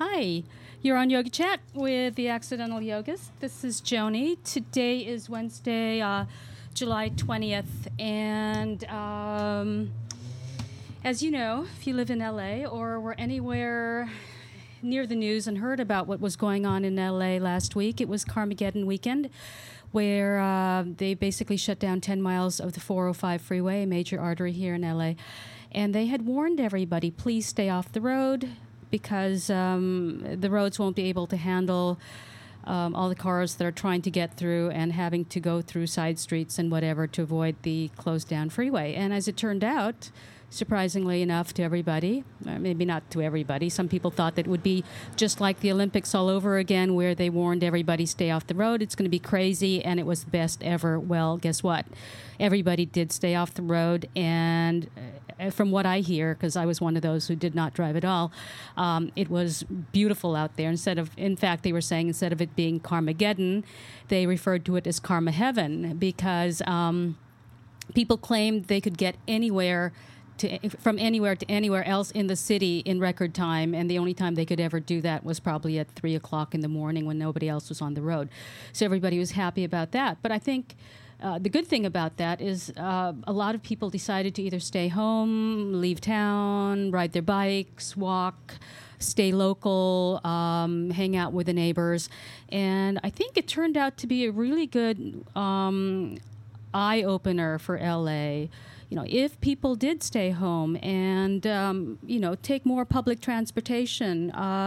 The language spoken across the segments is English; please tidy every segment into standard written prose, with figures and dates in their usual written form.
Hi, you're on Yoga Chat with the Accidental Yogist. This is Joni. Today is Wednesday, July 20th, and as you know, if you live in LA or were anywhere near the news and heard about what was going on in LA last week, it was Carmageddon weekend, where they basically shut down 10 miles of the 405 freeway, a major artery here in LA. And they had warned everybody, please stay off the road because the roads won't be able to handle all the cars that are trying to get through and having to go through side streets and whatever to avoid the closed down freeway. And as it turned out, surprisingly enough to everybody, maybe not to everybody, some people thought that it would be just like the Olympics all over again where they warned everybody stay off the road, it's going to be crazy, and it was the best ever. Well, guess what? Everybody did stay off the road, and from what I hear, because I was one of those who did not drive at all, it was beautiful out there. In fact, they were saying instead of it being Carmageddon, they referred to it as Karma Heaven because people claimed they could get from anywhere to anywhere else in the city in record time, and the only time they could ever do that was probably at 3 o'clock in the morning when nobody else was on the road. So everybody was happy about that. But I think the good thing about that is a lot of people decided to either stay home, leave town, ride their bikes, walk, stay local, hang out with the neighbors. And I think it turned out to be a really good eye-opener for LA. You know, if people did stay home and, take more public transportation,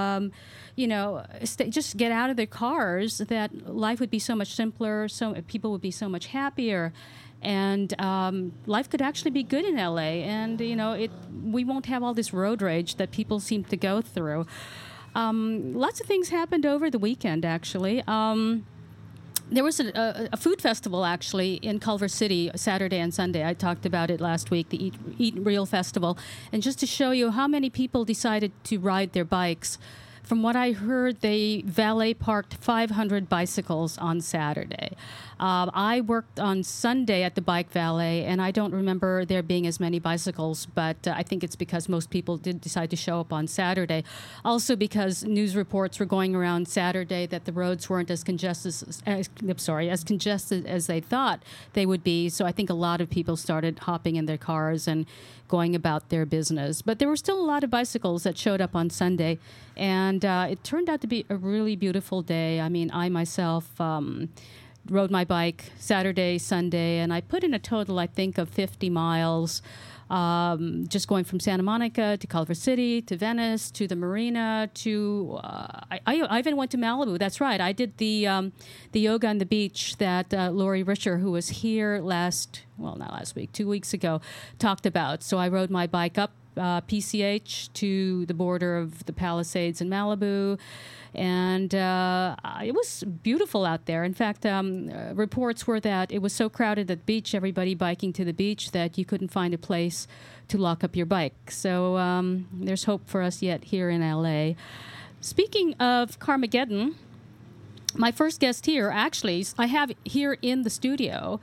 just get out of their cars, that life would be so much simpler, so people would be so much happier, and life could actually be good in LA. And, we won't have all this road rage that people seem to go through. Lots of things happened over the weekend, actually. There was a food festival, actually, in Culver City, Saturday and Sunday. I talked about it last week, the Eat Real Festival. And just to show you how many people decided to ride their bikes, from what I heard, they valet parked 500 bicycles on Saturday. I worked on Sunday at the bike valet, and I don't remember there being as many bicycles, but I think it's because most people did decide to show up on Saturday. Also because news reports were going around Saturday that the roads weren't as congested as they thought they would be. So I think a lot of people started hopping in their cars and going about their business. But there were still a lot of bicycles that showed up on Sunday, and it turned out to be a really beautiful day. I mean, I myself rode my bike Saturday, Sunday, and I put in a total, I think, of 50 miles, just going from Santa Monica to Culver City to Venice to the marina to I even went to Malibu. That's right. I did the yoga on the beach that Lori Risher, who was here not last week, 2 weeks ago, talked about. So I rode my bike up PCH to the border of the Palisades in Malibu, and it was beautiful out there. In fact, reports were that it was so crowded at the beach, everybody biking to the beach, that you couldn't find a place to lock up your bike. So there's hope for us yet here in LA. Speaking of Carmageddon, my first guest here, actually, I have here in the studio.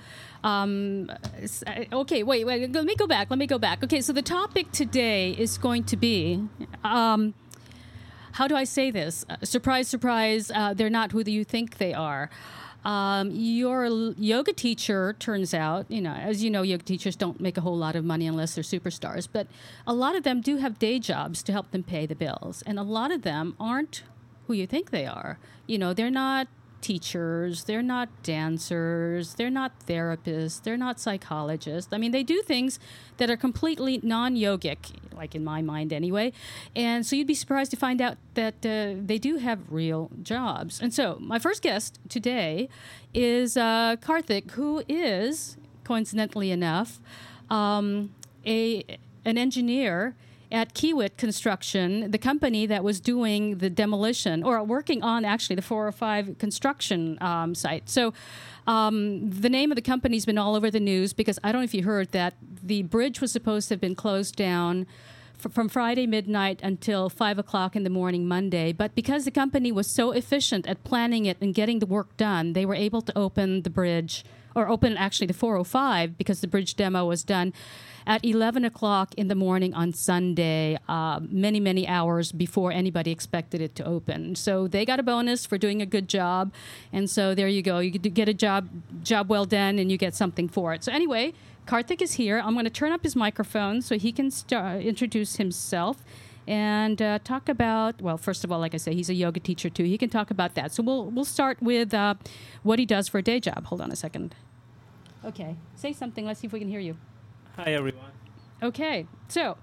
Okay, wait, let me go back. Okay, so the topic today is going to be, how do I say this? Surprise, surprise, they're not who you think they are. You're a yoga teacher, turns out. As you know, yoga teachers don't make a whole lot of money unless they're superstars, but a lot of them do have day jobs to help them pay the bills, and a lot of them aren't who you think they are. They're not teachers, they're not dancers, they're not therapists, they're not psychologists. I mean, they do things that are completely non-yogic, like in my mind anyway. And so you'd be surprised to find out that they do have real jobs. And so my first guest today is Karthik, who is, coincidentally enough, an engineer at Kiewit Construction, the company that was doing the demolition, or working on actually the 405 construction site. So the name of the company's been all over the news because I don't know if you heard that the bridge was supposed to have been closed down from Friday midnight until 5 o'clock in the morning Monday. But because the company was so efficient at planning it and getting the work done, they were able to open the bridge or open actually the 405 because the bridge demo was done at 11 o'clock in the morning on Sunday, many, many hours before anybody expected it to open. So they got a bonus for doing a good job. And so there you go. You get a job well done, and you get something for it. So anyway, Karthik is here. I'm going to turn up his microphone so he can introduce himself and talk about, well, first of all, like I say, he's a yoga teacher too. He can talk about that. So we'll start with what he does for a day job. Hold on a second. Okay. Say something. Let's see if we can hear you. Hi, everyone. Okay. So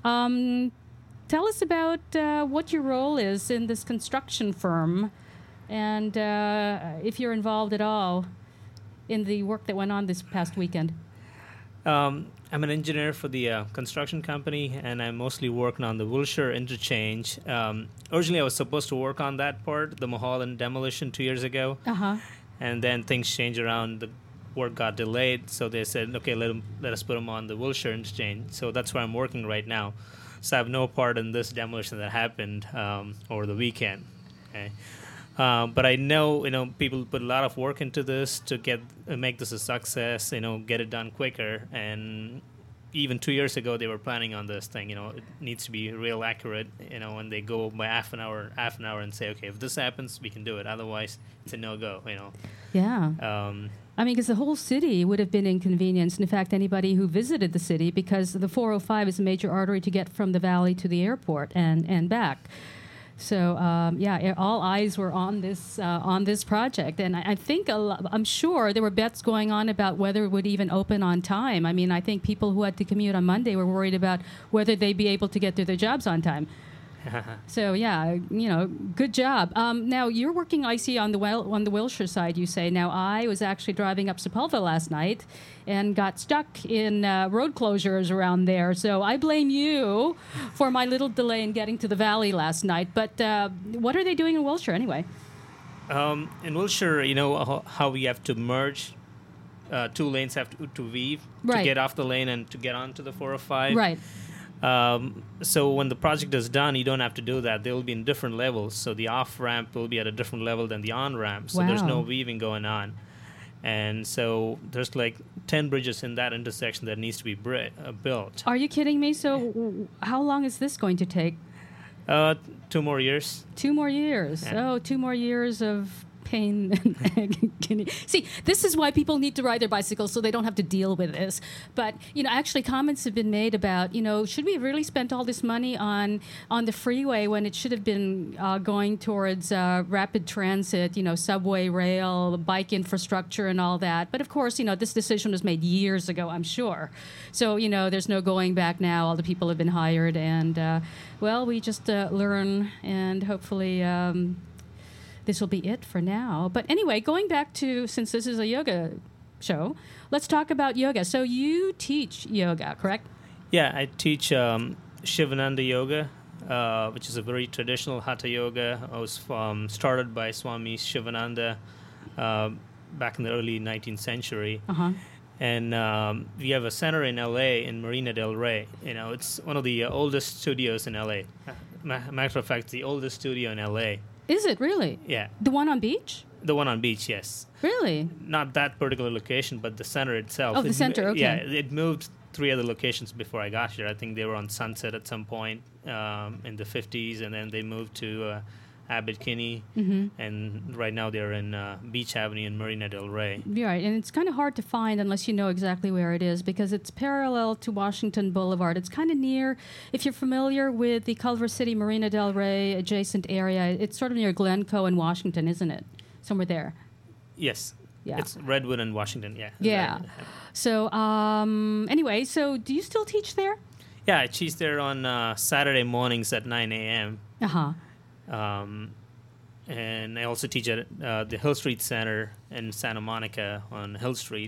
tell us about what your role is in this construction firm and if you're involved at all in the work that went on this past weekend. I'm an engineer for the construction company, and I'm mostly working on the Wilshire interchange. Originally, I was supposed to work on that part, the Mulholland demolition 2 years ago. Uh-huh. And then things changed around. The work got delayed, so they said, okay, let us put them on the Wilshire interchange. So that's where I'm working right now. So I have no part in this demolition that happened over the weekend. Okay. But I know, people put a lot of work into this to make this a success, get it done quicker. And even 2 years ago, they were planning on this thing. It needs to be real accurate. When they go by half an hour, and say, okay, if this happens, we can do it. Otherwise, it's a no-go. Yeah. I mean, because the whole city would have been inconvenienced. In fact, anybody who visited the city, because the 405 is a major artery to get from the valley to the airport and back. So all eyes were on this project, and I think I'm sure there were bets going on about whether it would even open on time. I mean, I think people who had to commute on Monday were worried about whether they'd be able to get to their jobs on time. So good job. Now you're working, I see, on the Wilshire side. You say. Now I was actually driving up Sepulveda last night and got stuck in road closures around there. So I blame you for my little delay in getting to the valley last night. But what are they doing in Wilshire anyway? In Wilshire, how we have to merge. Two lanes have to weave to get off the lane and to get onto the 405. Right. So when the project is done, you don't have to do that. They will be in different levels. So the off-ramp will be at a different level than the on-ramp. So there's no weaving going on. And so there's like 10 bridges in that intersection that needs to be built. Are you kidding me? So how long is this going to take? 2 more years. 2 more years. Yeah. Oh, 2 more years of pain and agony. See, this is why people need to ride their bicycles so they don't have to deal with this. But, actually comments have been made about, should we have really spent all this money on the freeway when it should have been going towards rapid transit, subway, rail, bike infrastructure and all that. But, of course, this decision was made years ago, I'm sure. So, there's no going back now. All the people have been hired. And, we just learn and hopefully... this will be it for now. But anyway, going back to, since this is a yoga show, let's talk about yoga. So you teach yoga, correct? Yeah, I teach Shivananda Yoga, which is a very traditional Hatha yoga. It was started by Swami Shivananda back in the early 19th century. Uh-huh. And we have a center in L.A., in Marina del Rey. It's one of the oldest studios in L.A. Matter of fact, the oldest studio in L.A. Is it really? Yeah. The one on beach? The one on beach, yes. Really? Not that particular location, but the center itself. Oh, the center, okay. Yeah, it moved 3 other locations before I got here. I think they were on Sunset at some point in the 50s, and then they moved to Abbot Kinney, and right now they're in Beach Avenue in Marina del Rey. Yeah, right, and it's kind of hard to find unless you know exactly where it is because it's parallel to Washington Boulevard. It's kind of near, if you're familiar with the Culver City, Marina del Rey adjacent area, it's sort of near Glencoe and Washington, isn't it? Somewhere there. Yes. Yeah. It's Redwood and Washington, yeah. Yeah. So, anyway, so do you still teach there? Yeah, I teach there on Saturday mornings at 9 a.m. Uh-huh. And I also teach at the Hill Street Center in Santa Monica on Hill Street.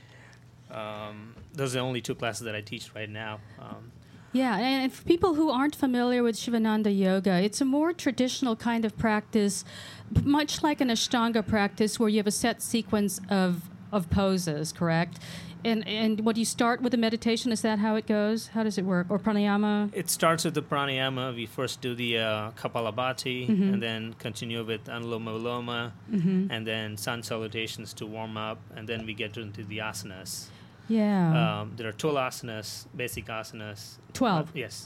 Those are the only 2 classes that I teach right now. Yeah, and for people who aren't familiar with Shivananda Yoga, it's a more traditional kind of practice, much like an Ashtanga practice where you have a set sequence of of poses, correct? And what, you start with the meditation? Is that how it goes? How does it work? Or pranayama? It starts with the pranayama. We first do the Kapalabhati, and then continue with Anuloma Viloma, and then sun salutations to warm up, and then we get into the asanas. Yeah. There are 12 asanas, basic asanas. 12? Yes.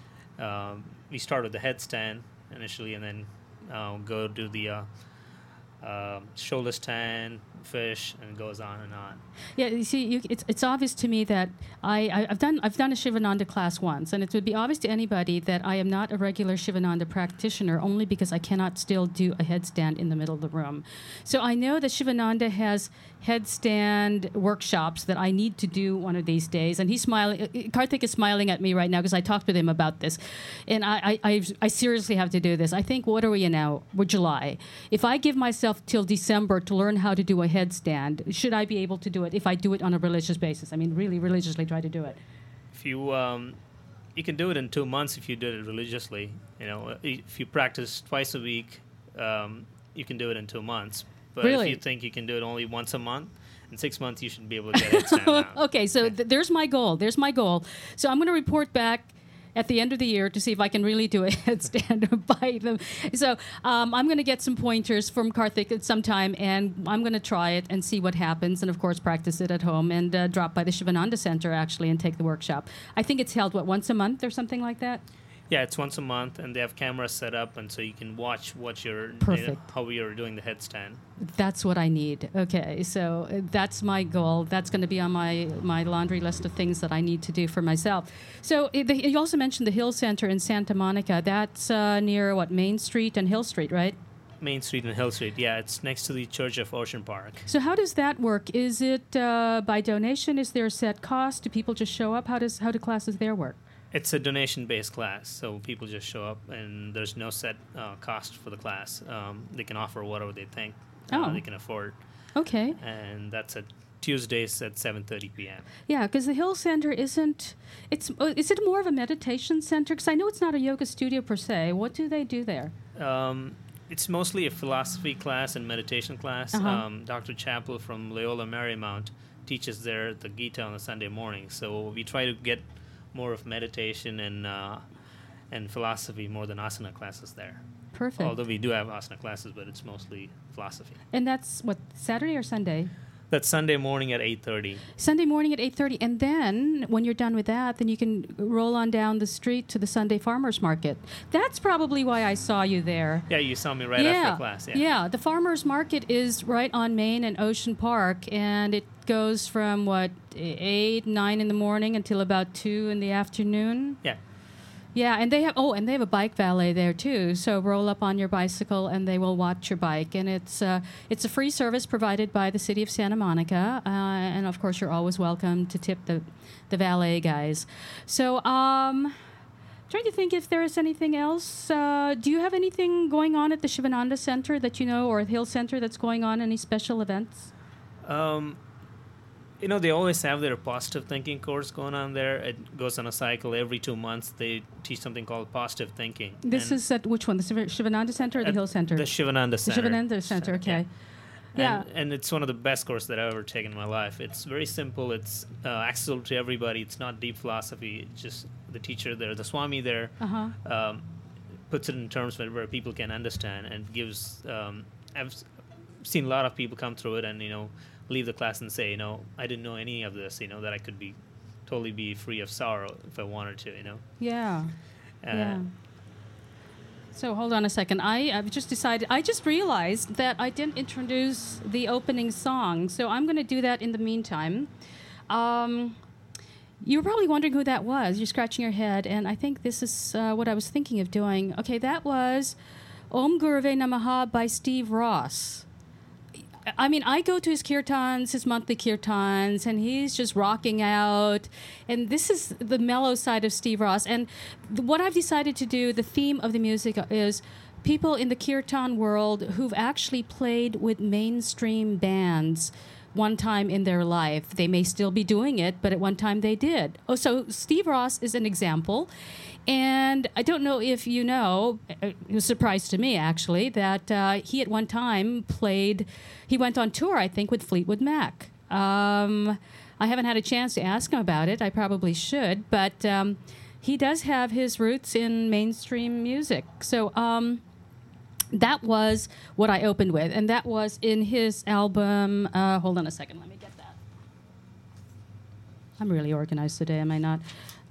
We start with the headstand initially, and then go to the shoulder stand, fish, and it goes on and on. Yeah, you see, it's obvious to me that I've done a Shivananda class once, and it would be obvious to anybody that I am not a regular Shivananda practitioner only because I cannot still do a headstand in the middle of the room. So I know that Shivananda has headstand workshops that I need to do one of these days, and he's smiling. Karthik is smiling at me right now because I talked with him about this, and I seriously have to do this. I think, what are we in now? We're July. If I give myself till December to learn how to do a headstand, should I be able to do it if I do it on a religious basis? I mean, really religiously try to do it. If you you can do it in 2 months if you do it religiously. You know, if you practice twice a week, you can do it in 2 months. But really? If you think you can do it only once a month, in 6 months you should be able to get headstand down. Okay, so there's my goal. There's my goal. So I'm going to report back at the end of the year to see if I can really do a headstand by them. So I'm going to get some pointers from Karthik at some time, and I'm going to try it and see what happens, and of course practice it at home, and drop by the Shivananda Center actually and take the workshop. I think it's held, once a month or something like that? Yeah, it's once a month, and they have cameras set up, and so you can watch what you're, how you're doing the headstand. That's what I need. Okay, so that's my goal. That's going to be on my laundry list of things that I need to do for myself. So you also mentioned the Hill Center in Santa Monica. That's near, Main Street and Hill Street, right? Main Street and Hill Street, yeah. It's next to the Church of Ocean Park. So how does that work? Is it by donation? Is there a set cost? Do people just show up? How do classes there work? It's a donation-based class, so people just show up, and there's no set cost for the class. They can offer whatever they think they can afford. Okay. And that's at Tuesdays at 7:30 p.m. Yeah, because the Hill Center isn't... is it more of a meditation center? Because I know it's not a yoga studio per se. What do they do there? It's mostly a philosophy class and meditation class. Dr. Chappell from Loyola Marymount teaches there the Gita on a Sunday morning, so we try to get more of meditation and philosophy more than asana classes there. Perfect. Although we do have asana classes, but it's mostly philosophy. And that's Saturday or Sunday? That's Sunday morning at 8:30. Sunday morning at 8:30, and then when you're done with that, then you can roll on down the street to the Sunday Farmers Market. That's probably why I saw you there. Yeah, you saw me right after class. Yeah, the Farmers Market is right on Main and Ocean Park, and it goes from 8, 9 in the morning until about 2 in the afternoon. Yeah. Yeah, and they have a bike valet there too. So roll up on your bicycle, and they will watch your bike. And it's a free service provided by the city of Santa Monica. And of course, you're always welcome to tip the valet guys. So trying to think if there is anything else. Do you have anything going on at the Shivananda Center that you know, or Hill Center that's going on? Any special events? They always have their positive thinking course going on there. It goes on a cycle. Every 2 months, they teach something called positive thinking. This is at which one? The Shivananda Center or the Hill Center? The Shivananda Center. The Shivananda Center, okay. Yeah. And it's one of the best courses that I've ever taken in my life. It's very simple. It's accessible to everybody. It's not deep philosophy. It's just the teacher there, the Swami there, puts it in terms where people can understand, and gives... I've seen a lot of people come through it and, leave the class and say, I didn't know any of this, that I could totally be free of sorrow if I wanted to, Yeah. Yeah. So hold on a second. I've just realized that I didn't introduce the opening song, so I'm going to do that in the meantime. You were probably wondering who that was. You're scratching your head, and I think this is what I was thinking of doing. Okay, that was Om Gurave Namaha by Steve Ross. I mean, I go to his kirtans, his monthly kirtans, and he's just rocking out. And this is the mellow side of Steve Ross. And what I've decided to do, the theme of the music is people in the kirtan world who've actually played with mainstream bands one time in their life. They may still be doing it, but at one time they did. Oh, so Steve Ross is an example. And I don't know if you know, it was a surprise to me, actually, that he at one time he went on tour, I think, with Fleetwood Mac. I haven't had a chance to ask him about it. I probably should, but he does have his roots in mainstream music. So that was what I opened with, and that was in his album. Hold on a second, let me get that. I'm really organized today, am I not?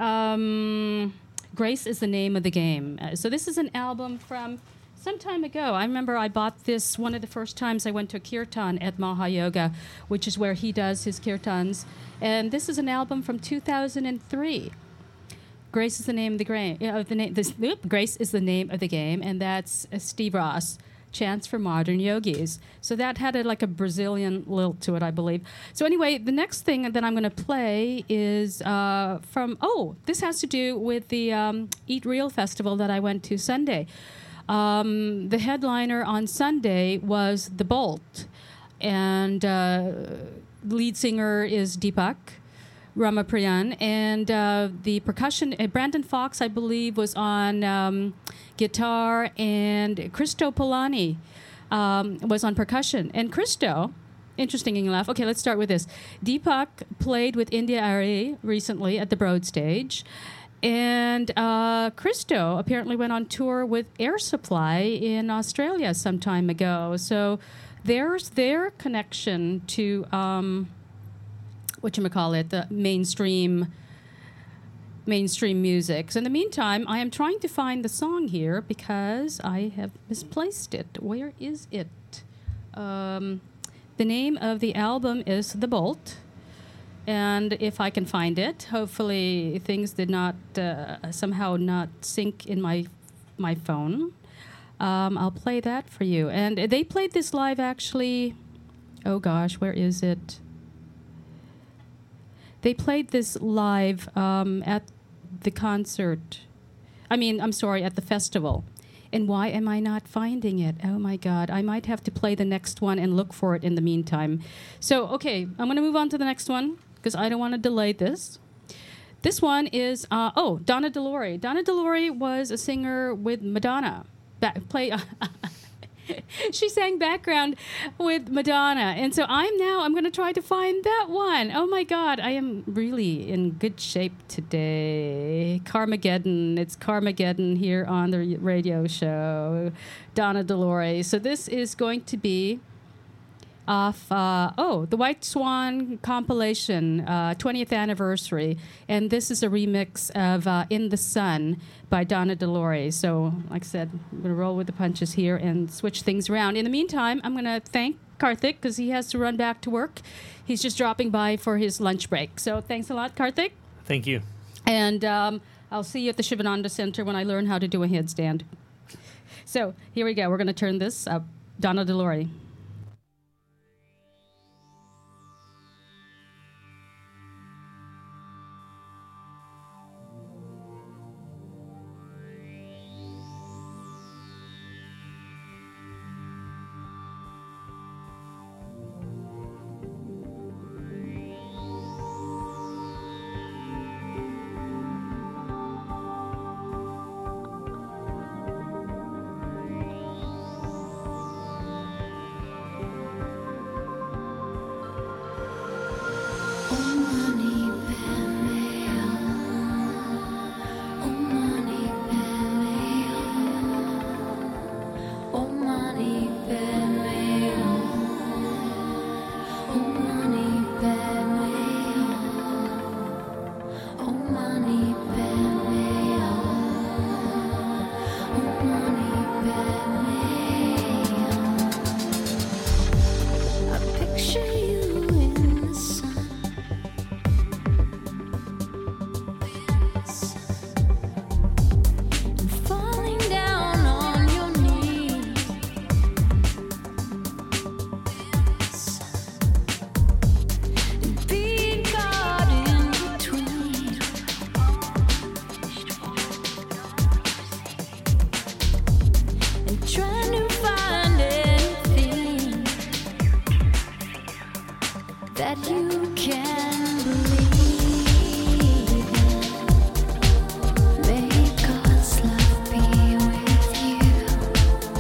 Grace is the Name of the Game. So this is an album from some time ago. I remember I bought this one of the first times I went to a kirtan at Mahayoga, which is where he does his kirtans. And this is an album from 2003. Grace is the name of the game. Grace is the name of the game, and that's Steve Ross, Chants for Modern Yogis. So that had like a Brazilian lilt to it, I believe. So anyway, the next thing that I'm going to play is this has to do with the Eat Real Festival that I went to Sunday. The headliner on Sunday was The Bolt, and lead singer is Deepak Ramapriyan, and the percussion, Brandon Fox, I believe, was on guitar, and Christo Polani was on percussion. And Christo, interesting enough, okay, let's start with this. Deepak played with India Arie recently at the Broad Stage, and Christo apparently went on tour with Air Supply in Australia some time ago. So there's their connection to the mainstream music. So in the meantime, I am trying to find the song here because I have misplaced it. Where is it? The name of the album is The Bolt. And if I can find it, hopefully things did not somehow not sync in my phone. I'll play that for you. And they played this live actually. Oh gosh, where is it? They played this live at the concert. At the festival. And why am I not finding it? Oh my God, I might have to play the next one and look for it in the meantime. So, okay, I'm going to move on to the next one because I don't want to delay this. This one is, Donna DeLore. Donna DeLore was a singer with Madonna. She sang background with Madonna. And so I'm going to try to find that one. Oh my God, I am really in good shape today. Carmageddon. It's Carmageddon here on the radio show. Donna DeLore. So this is going to be off, the White Swan compilation, 20th anniversary. And this is a remix of In the Sun by Donna DeLore. So, like I said, I'm going to roll with the punches here and switch things around. In the meantime, I'm going to thank Karthik because he has to run back to work. He's just dropping by for his lunch break. So thanks a lot, Karthik. Thank you. And I'll see you at the Shivananda Center when I learn how to do a headstand. So here we go. We're going to turn this up. Donna DeLore.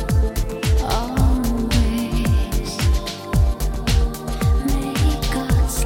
God's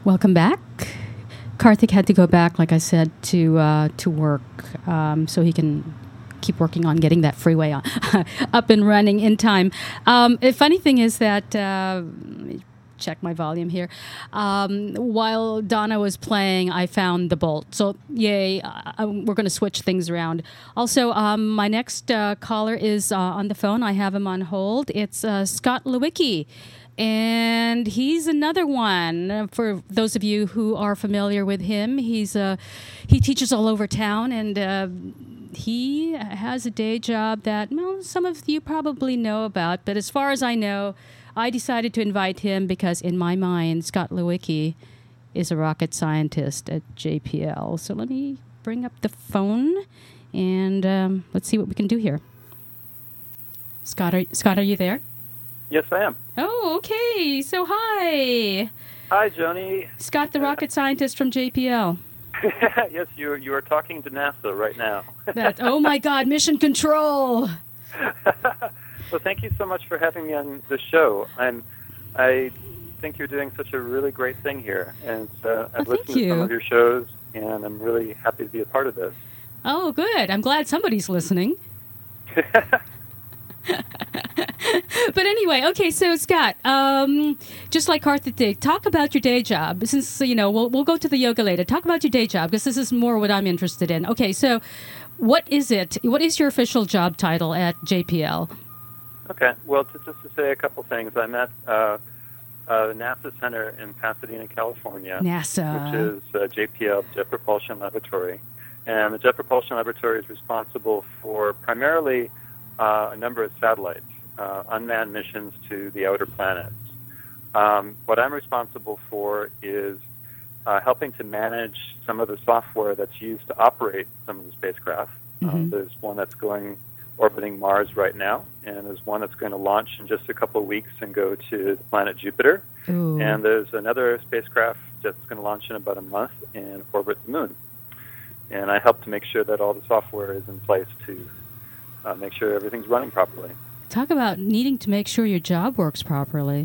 Welcome back. Karthik had to go back, like I said, to work, so he can keep working on getting that freeway on, up and running in time. The funny thing is that let me check my volume here. While Donna was playing, I found the bolt. So yay! We're going to switch things around. Also, my next caller is on the phone. I have him on hold. It's Scott Lewicki. And he's another one. For those of you who are familiar with him, he teaches all over town, and he has a day job that some of you probably know about. But as far as I know, I decided to invite him because in my mind, Scott Lewicki is a rocket scientist at JPL. So let me bring up the phone, and let's see what we can do here. Scott, are you there? Yes, I am. Oh, okay. So, hi. Hi, Joni. Scott, the rocket scientist from JPL. Yes, you are talking to NASA right now. Oh, my God, mission control. Well, thank you so much for having me on the show. I think you're doing such a really great thing here. And I've listened to some of your shows, and I'm really happy to be a part of this. Oh, good. I'm glad somebody's listening. But anyway, okay, so Scott, just like Karthik did, talk about your day job. Since, we'll go to the yoga later. Talk about your day job, because this is more what I'm interested in. Okay, so what is it? What is your official job title at JPL? Okay, well, just to say a couple things, I'm at the NASA Center in Pasadena, California. NASA. Which is JPL, Jet Propulsion Laboratory. And the Jet Propulsion Laboratory is responsible for primarily a number of satellites, unmanned missions to the outer planets. What I'm responsible for is helping to manage some of the software that's used to operate some of the spacecraft. There's one that's orbiting Mars right now, and there's one that's going to launch in just a couple of weeks and go to the planet Jupiter. Ooh. And there's another spacecraft that's going to launch in about a month and orbit the moon. And I help to make sure that all the software is in place to make sure everything's running properly. Talk about needing to make sure your job works properly.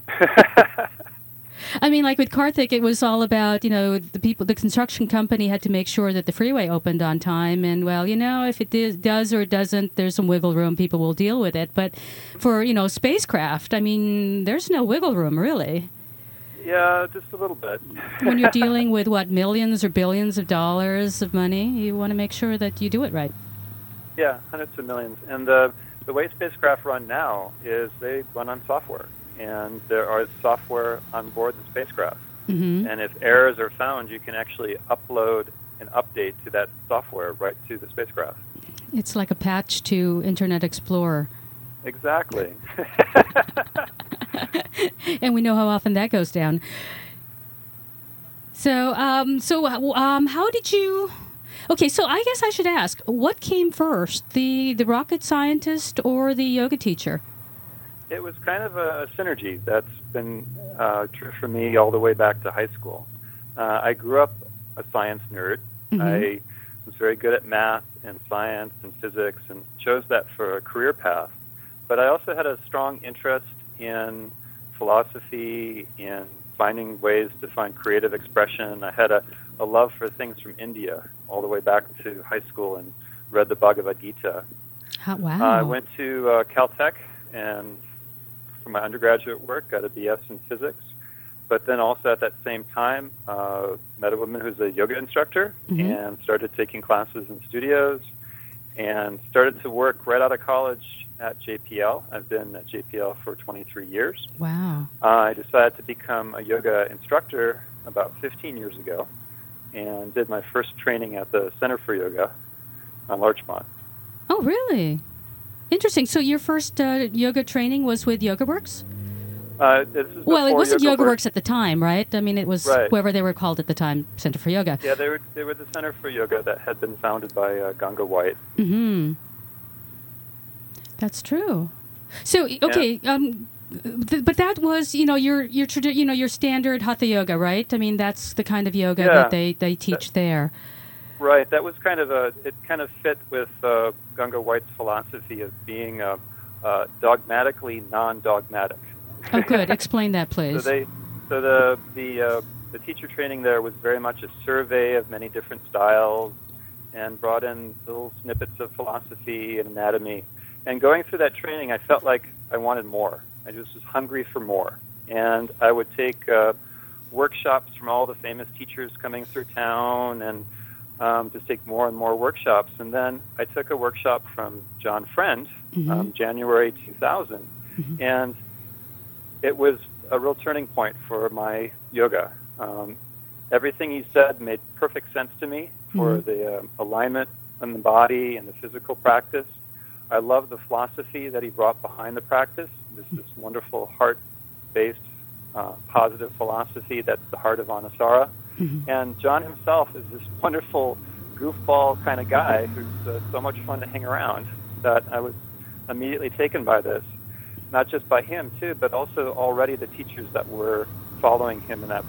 I mean, like with Karthik, it was all about, the construction company had to make sure that the freeway opened on time. And, well, if it does or doesn't, there's some wiggle room. People will deal with it. But for, spacecraft, I mean, there's no wiggle room, really. Yeah, just a little bit. When you're dealing with, millions or billions of dollars of money, you want to make sure that you do it right. Yeah, hundreds of millions. And the way spacecraft run now is they run on software. And there are software on board the spacecraft. Mm-hmm. And if errors are found, you can actually upload an update to that software right to the spacecraft. It's like a patch to Internet Explorer. Exactly. And we know how often that goes down. So, how did you... Okay, so I guess I should ask, what came first, the rocket scientist or the yoga teacher? It was kind of a synergy that's been true for me all the way back to high school. I grew up a science nerd. Mm-hmm. I was very good at math and science and physics and chose that for a career path. But I also had a strong interest in philosophy, in finding ways to find creative expression. I had a love for things from India all the way back to high school and read the Bhagavad Gita. Wow. I went to Caltech and for my undergraduate work, got a BS in physics, but then also at that same time, met a woman who's a yoga instructor Mm-hmm. and started taking classes in studios and started to work right out of college at JPL. I've been at JPL for 23 years. Wow. I decided to become a yoga instructor about 15 years ago and did my first training at the Center for Yoga on Larchmont. Oh, really? Interesting. So your first yoga training was with YogaWorks? This is Well, it wasn't YogaWorks. YogaWorks at the time, right? I mean, it was Right. whoever they were called at the time, Center for Yoga. Yeah, they were the Center for Yoga that had been founded by Ganga White. Mm-hmm. That's true. So, okay, but that was, your standard Hatha Yoga, right? I mean, that's the kind of yoga Yeah. that they teach there. Right. That was kind of it kind of fit with Ganga White's philosophy of being dogmatically non-dogmatic. Oh, good. Explain that, please. So the the teacher training there was very much a survey of many different styles and brought in little snippets of philosophy and anatomy. And going through that training, I felt like I wanted more. I just was hungry for more. And I would take workshops from all the famous teachers coming through town and just take more and more workshops. And then I took a workshop from John Friend, January 2000. And it was a real turning point for my yoga. Everything he said made perfect sense to me for the alignment in the body and the physical practice. I love the philosophy that he brought behind the practice. This wonderful heart-based, positive philosophy that's the heart of Anusara. And John himself is this wonderful goofball kind of guy who's so much fun to hang around that I was immediately taken by this. Not just by him too, but also already the teachers that were following him in that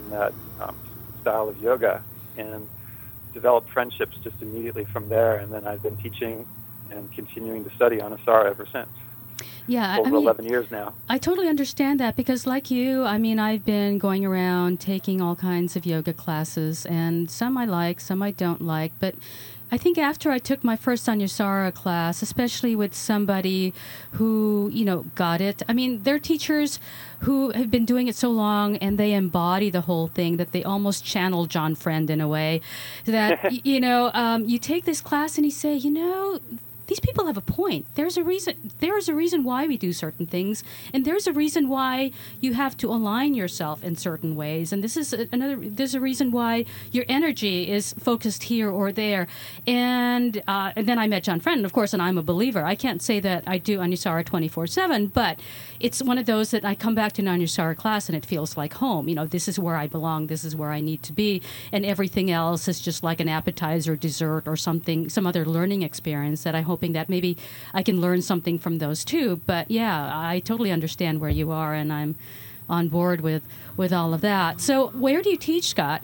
style of yoga, and developed friendships just immediately from there. And then I've been teaching and continuing to study Anusara ever since. Yeah, over 11 years now. I totally understand that because, like you, I mean, I've been going around taking all kinds of yoga classes, and some I like, some I don't like, but I think after I took my first Anusara class, especially with somebody who, got it. I mean, they're teachers who have been doing it so long and they embody the whole thing that they almost channel John Friend in a way. That, you take this class and you say, these people have a point. There's a reason. There is a reason why we do certain things, and there's a reason why you have to align yourself in certain ways. And this is there's a reason why your energy is focused here or there. And then I met John Friend, of course, and I'm a believer. I can't say that I do Anusara 24/7, but it's one of those that I come back to an Anusara class and it feels like home. This is where I belong. This is where I need to be, and everything else is just like an appetizer, dessert, or something, some other learning experience that I hope that maybe I can learn something from those too. But yeah, I totally understand where you are, and I'm on board with all of that. So where do you teach, Scott?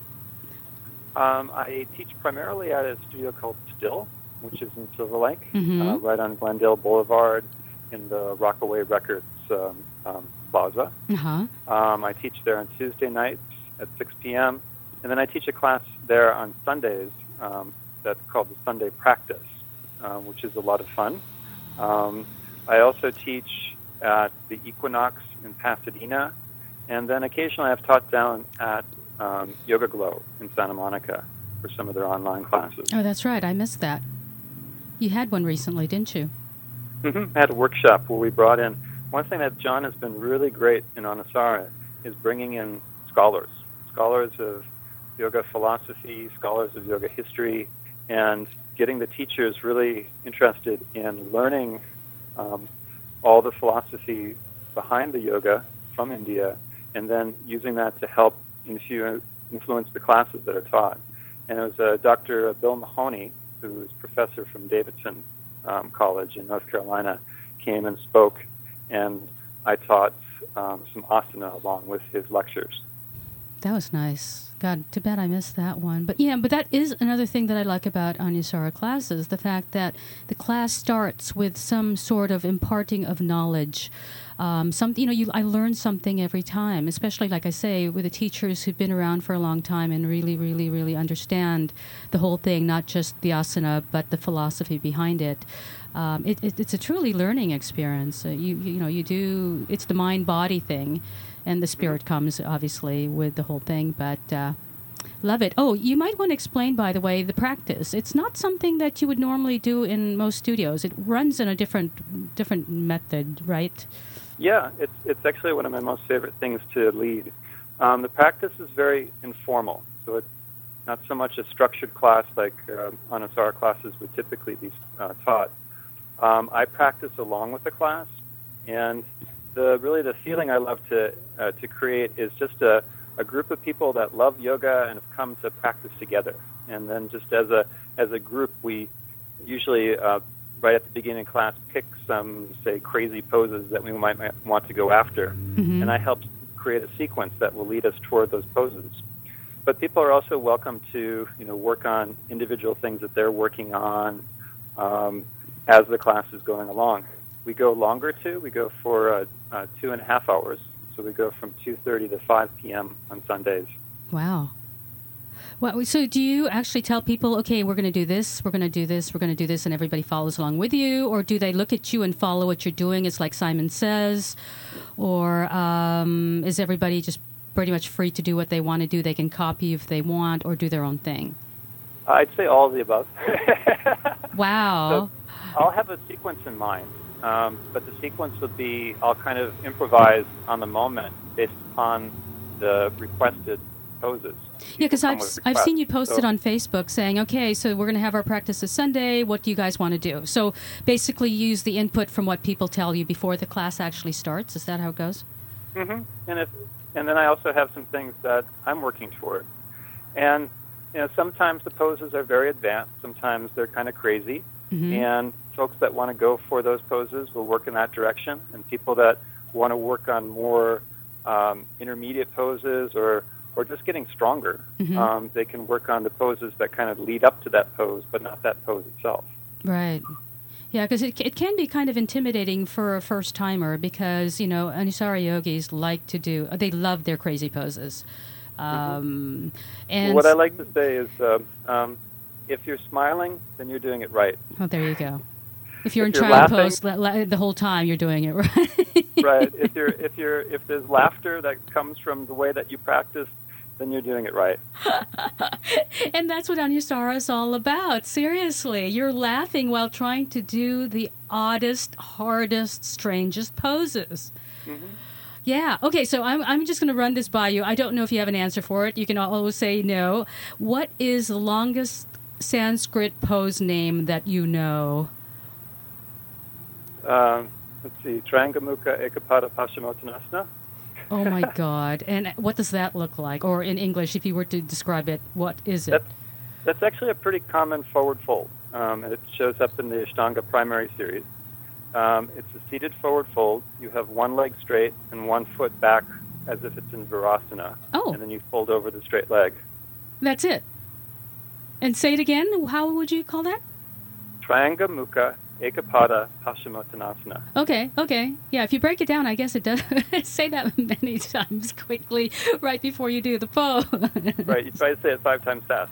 I teach primarily at a studio called Still, which is in Silver Lake, right on Glendale Boulevard in the Rockaway Records plaza. I teach there on Tuesday nights at 6 p.m., and then I teach a class there on Sundays that's called the Sunday Practice, which is a lot of fun. I also teach at the Equinox in Pasadena, and then occasionally I've taught down at Yoga Glow in Santa Monica for some of their online classes. Oh, that's right. I missed that. You had one recently, didn't you? I had a workshop where we brought in, one thing that John has been really great in Anusara is bringing in scholars of yoga philosophy, scholars of yoga history, and getting the teachers really interested in learning all the philosophy behind the yoga from India, and then using that to help influence the classes that are taught. And it was Dr. Bill Mahoney, who is professor from Davidson College in North Carolina, came and spoke, and I taught some asana along with his lectures. That was nice. God, too bad I missed that one. But that is another thing that I like about Anusara classes, the fact that the class starts with some sort of imparting of knowledge. I learn something every time, especially, like I say, with the teachers who've been around for a long time and really, really, really understand the whole thing, not just the asana, but the philosophy behind it. It's a truly learning experience. You do, it's the mind-body thing. And the spirit comes, obviously, with the whole thing. But love it. Oh, you might want to explain, by the way, the practice. It's not something that you would normally do in most studios. It runs in a different method, right? Yeah, it's actually one of my most favorite things to lead. The practice is very informal. So it's not so much a structured class like Anusara classes would typically be taught. I practice along with the class, and the feeling I love to create is just a group of people that love yoga and have come to practice together. And then just as a group, we usually right at the beginning of class pick some, say, crazy poses that we might want to go after, and I help create a sequence that will lead us toward those poses. But people are also welcome to work on individual things that they're working on as the class is going along. We go longer too. We go for 2.5 hours. So we go from 2:30 to 5 p.m. on Sundays. Wow. Well, so do you actually tell people, okay, we're going to do this, we're going to do this, we're going to do this, and everybody follows along with you? Or do they look at you and follow what you're doing? It's like Simon Says? Or is everybody just pretty much free to do what they want to do? They can copy if they want or do their own thing? I'd say all of the above. Wow. So I'll have a sequence in mind, but the sequence would be I'll kind of improvise on the moment based upon the requested poses. Yeah, because I've seen you posted on Facebook saying, okay, so we're going to have our practice this Sunday. What do you guys want to do? So basically use the input from what people tell you before the class actually starts. Is that how it goes? Mm-hmm. And then I also have some things that I'm working toward. And sometimes the poses are very advanced. Sometimes they're kind of crazy. Mm-hmm. And folks that want to go for those poses will work in that direction. And people that want to work on more intermediate poses or just getting stronger, mm-hmm. They can work on the poses that kind of lead up to that pose, but not that pose itself. Right. Yeah, because it can be kind of intimidating for a first-timer because, Anusara yogis they love their crazy poses. Mm-hmm. And what I like to say is if you're smiling, then you're doing it right. Oh, there you go. If you're in child pose the whole time, you're doing it right. Right. If there's laughter that comes from the way that you practice, then you're doing it right. And that's what Anusara is all about. Seriously, you're laughing while trying to do the oddest, hardest, strangest poses. Mm-hmm. Yeah. Okay, so I'm just going to run this by you. I don't know if you have an answer for it. You can always say no. What is the longest Sanskrit pose name that you know? Let's see. Triangamukha Ekapada Paschimottanasana. Oh, my God. And what does that look like? Or in English, if you were to describe it, what is it? That's actually a pretty common forward fold. It shows up in the Ashtanga primary series. It's a seated forward fold. You have one leg straight and one foot back as if it's in Virasana. Oh. And then you fold over the straight leg. That's it. And say it again. How would you call that? Triangamukha Ekapada Paschimottanasana. Okay. Yeah, if you break it down, I guess it does. Say that many times quickly right before you do the pose. Right, you try to say it 5 times fast.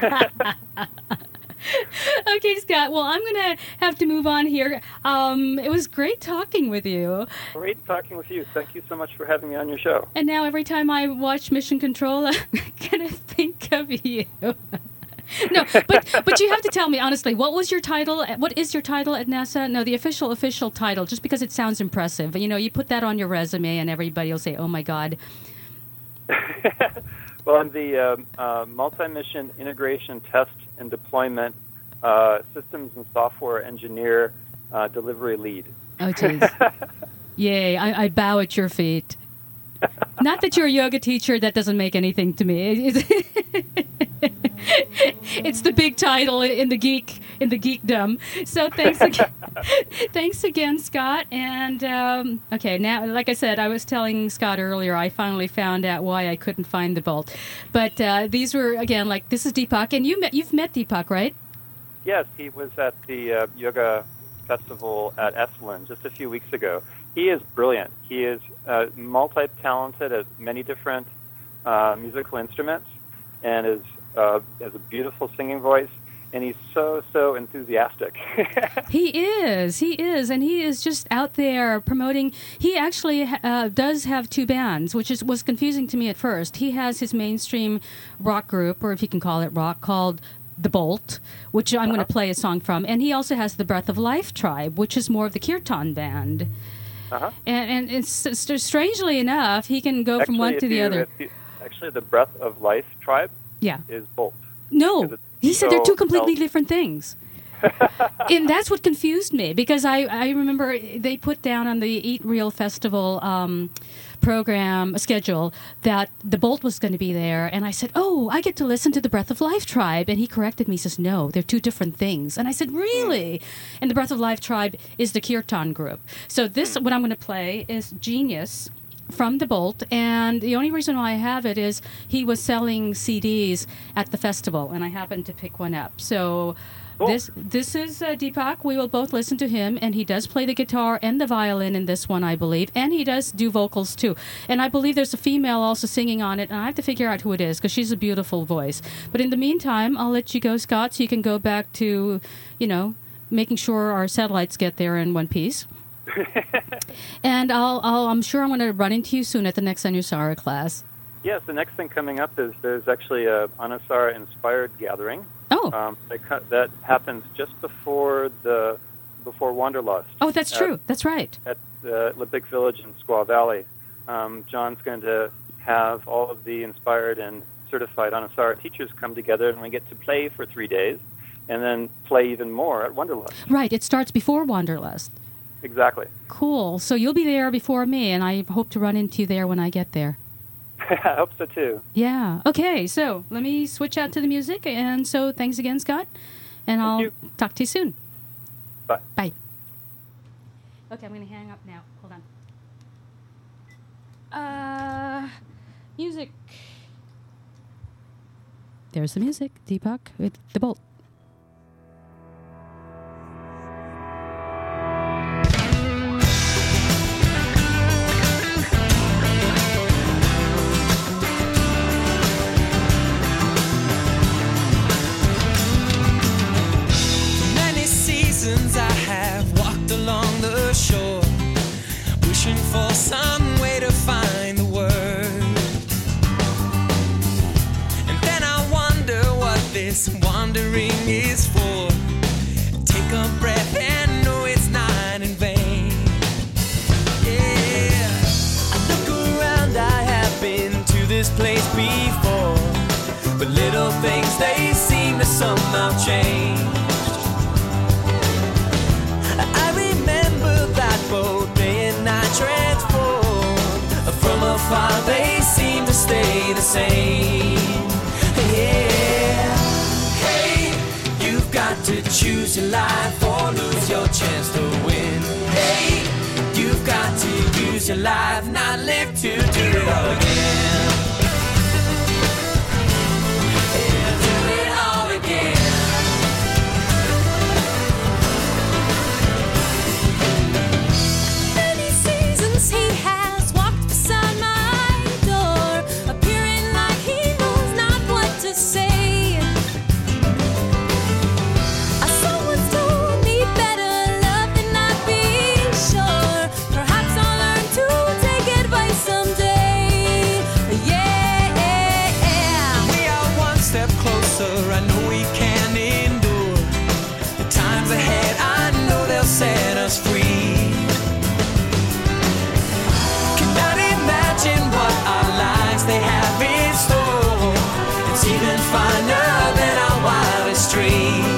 Okay, Scott. Well, I'm going to have to move on here. It was great talking with you. Great talking with you. Thank you so much for having me on your show. And now every time I watch Mission Control, I'm going to think of you. No, but you have to tell me honestly, what was your title? What is your title at NASA? No, the official title, just because it sounds impressive. You put that on your resume and everybody will say, oh my God. Well, I'm the multi-mission integration test and deployment systems and software engineer delivery lead. Oh, geez. Yay, I bow at your feet. Not that you're a yoga teacher, that doesn't make anything to me. It's the big title in the geekdom. So thanks again, Scott. And okay, now, like I said, I was telling Scott earlier, I finally found out why I couldn't find the bolt. But these were again this is Deepak, and you've met Deepak, right? Yes, he was at the yoga festival at Esalen just a few weeks ago. He is brilliant. He is multi-talented at many different musical instruments, and has a beautiful singing voice, and he's so enthusiastic. He is, and he is just out there promoting. He actually does have 2 bands, which was confusing to me at first. He has his mainstream rock group, or if you can call it rock, called The Bolt, which I'm going to play a song from, and he also has the Breath of Life Tribe, which is more of the kirtan band. Uh-huh. And it's strangely enough, he can go from one to the other. Actually, the Breath of Life Tribe is Bolt. No, he said they're 2 completely different things. And that's what confused me, because I remember they put down on the Eat Real Festival program schedule that the Bolt was going to be there, and I said, oh, I get to listen to the Breath of Life Tribe, and he corrected me. He says, no, they're 2 different things. And I said, really? And the Breath of Life Tribe is the kirtan group. So this, what I'm going to play, is Genius from the Bolt, and the only reason why I have it is he was selling CDs at the festival, and I happened to pick one up. So Cool. This is Deepak. We will both listen to him, and he does play the guitar and the violin in this one, I believe, and he does do vocals too. And I believe there's a female also singing on it, and I have to figure out who it is because she's a beautiful voice. But in the meantime, I'll let you go, Scott, so you can go back to, making sure our satellites get there in one piece. And I'm sure I'm going to run into you soon at the next Anusara class. Yes, the next thing coming up is there's actually a Anusara-inspired gathering. Oh. That happens just before Wanderlust. Oh, that's true. That's right. At the Olympic Village in Squaw Valley. John's going to have all of the inspired and certified Anusara teachers come together, and we get to play for 3 days, and then play even more at Wanderlust. Right. It starts before Wanderlust. Exactly. Cool. So you'll be there before me, and I hope to run into you there when I get there. I hope so, too. Yeah. Okay, so let me switch out to the music. And so thanks again, Scott. And I'll talk to you soon. Bye. Bye. Okay, I'm going to hang up now. Hold on. Music. There's the music. Deepak with the bolt. I have walked along the shore, wishing for some way to find the word. And then I wonder what this wandering is for. Take a breath and know it's not in vain. Yeah, I look around, I have been to this place before, but little things, they seem to somehow change. Both day and night transformed. From afar they seem to stay the same. Yeah. Hey, you've got to choose your life or lose your chance to win. Hey, you've got to use your life, not live to do it all again. Yeah, do it all again. I know we can endure the times ahead. I know they'll set us free. Cannot imagine what our lives they have in store. It's even finer than our wildest dream.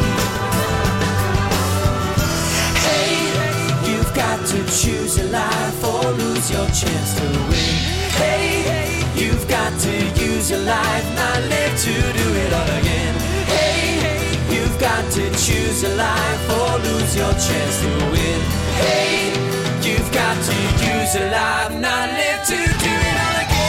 Hey, you've got to choose your life or lose your chance to win. Hey, you've got to use your life, not live to do it all again. Hey, you've got to choose your life or lose your chance to win. Hey, you've got to use your life, not live to do it all again.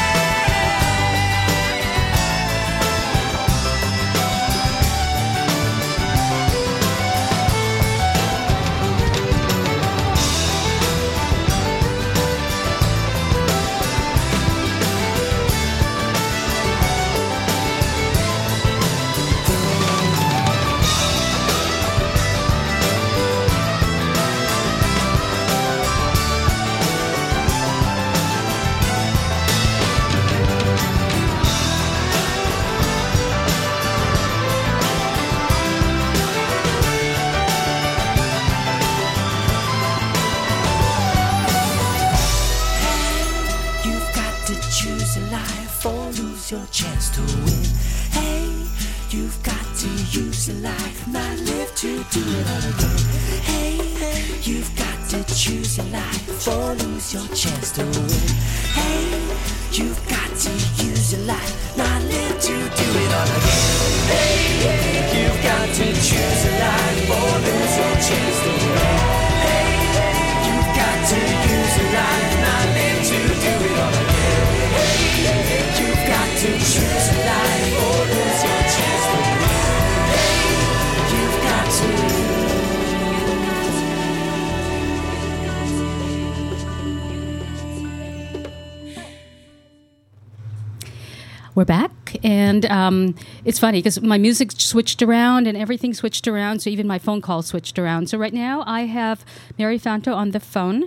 Your chance to win. Hey, you've got to use your life, not live to do it all again. Hey, you've got to choose your life or lose your chance to win. Hey, you've got to use your life, not live to do it all again. Hey, you've got to choose your life or lose your chance to win. Hey, you've got to use your life, not live to do it all again. Hey, you've got to choose a life or lose your chance to win. Hey, you've got We're back, and it's funny because my music switched around and everything switched around, so even my phone call switched around. So right now I have Mary Fanto on the phone.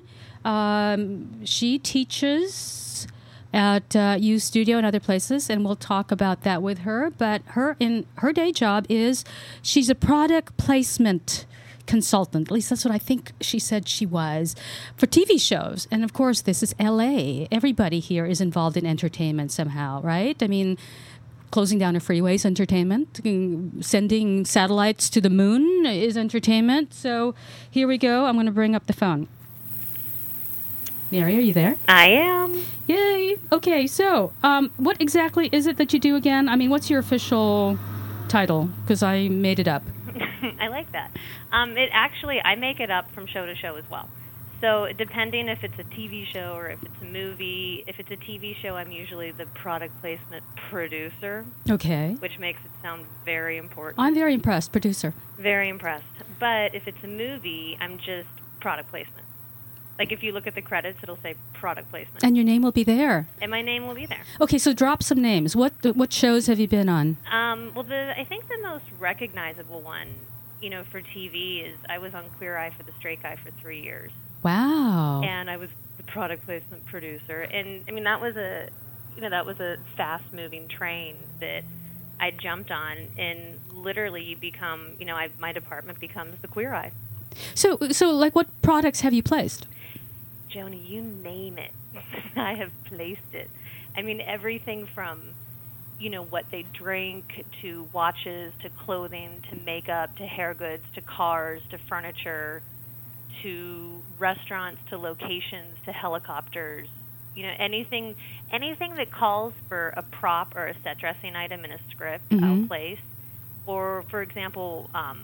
She teaches at U Studio and other places, and we'll talk about that with her. But her day job is she's a product placement consultant. At least that's what I think she said she was for TV shows. And of course, this is LA. Everybody here is involved in entertainment somehow, right? I mean, closing down a freeway is entertainment. Sending satellites to the moon is entertainment. So here we go. I'm going to bring up the phone. Mary, are you there? I am. Yay. Okay, so what exactly is it that you do again? I mean, what's your official title? Because I made it up. I like that. It actually, I make it up from show to show as well. So depending if it's a TV show or if it's a movie, if it's a TV show, I'm usually the product placement producer. Okay. Which makes it sound very important. I'm very impressed, producer. Very impressed. But if it's a movie, I'm just product placement. Like if you look at the credits, it'll say product placement. And your name will be there. And my name will be there. Okay, so drop some names. What shows have you been on? Well, I think the most recognizable one, for TV is I was on Queer Eye for the Straight Guy for 3 years. Wow. And I was the product placement producer. And I mean, that was a fast-moving train that I jumped on, and literally you become, my department becomes the Queer Eye. So like what products have you placed? Joni, you name it. I have placed it. I mean, everything from, what they drink, to watches, to clothing, to makeup, to hair goods, to cars, to furniture, to restaurants, to locations, to helicopters. Anything that calls for a prop or a set dressing item in a script, I'll place. Or, for example, I'm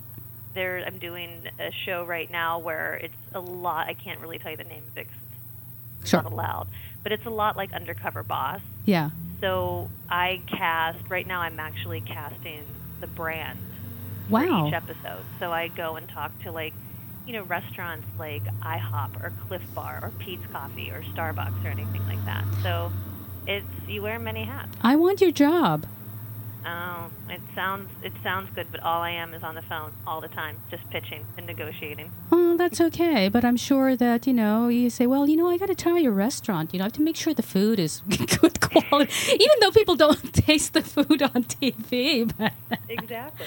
doing a show right now where it's a lot. I can't really tell you the name of it 'cause it's not allowed. But it's a lot like Undercover Boss. Yeah. So right now I'm actually casting the brand for each episode. So I go and talk to restaurants like IHOP or Cliff Bar or Pete's Coffee or Starbucks or anything like that. So you wear many hats. I want your job. Oh, it sounds good, but all I am is on the phone all the time, just pitching and negotiating. Oh, that's okay, but I'm sure that, you say, well, I got to try your restaurant. I have to make sure the food is good quality, even though people don't taste the food on TV. But Exactly.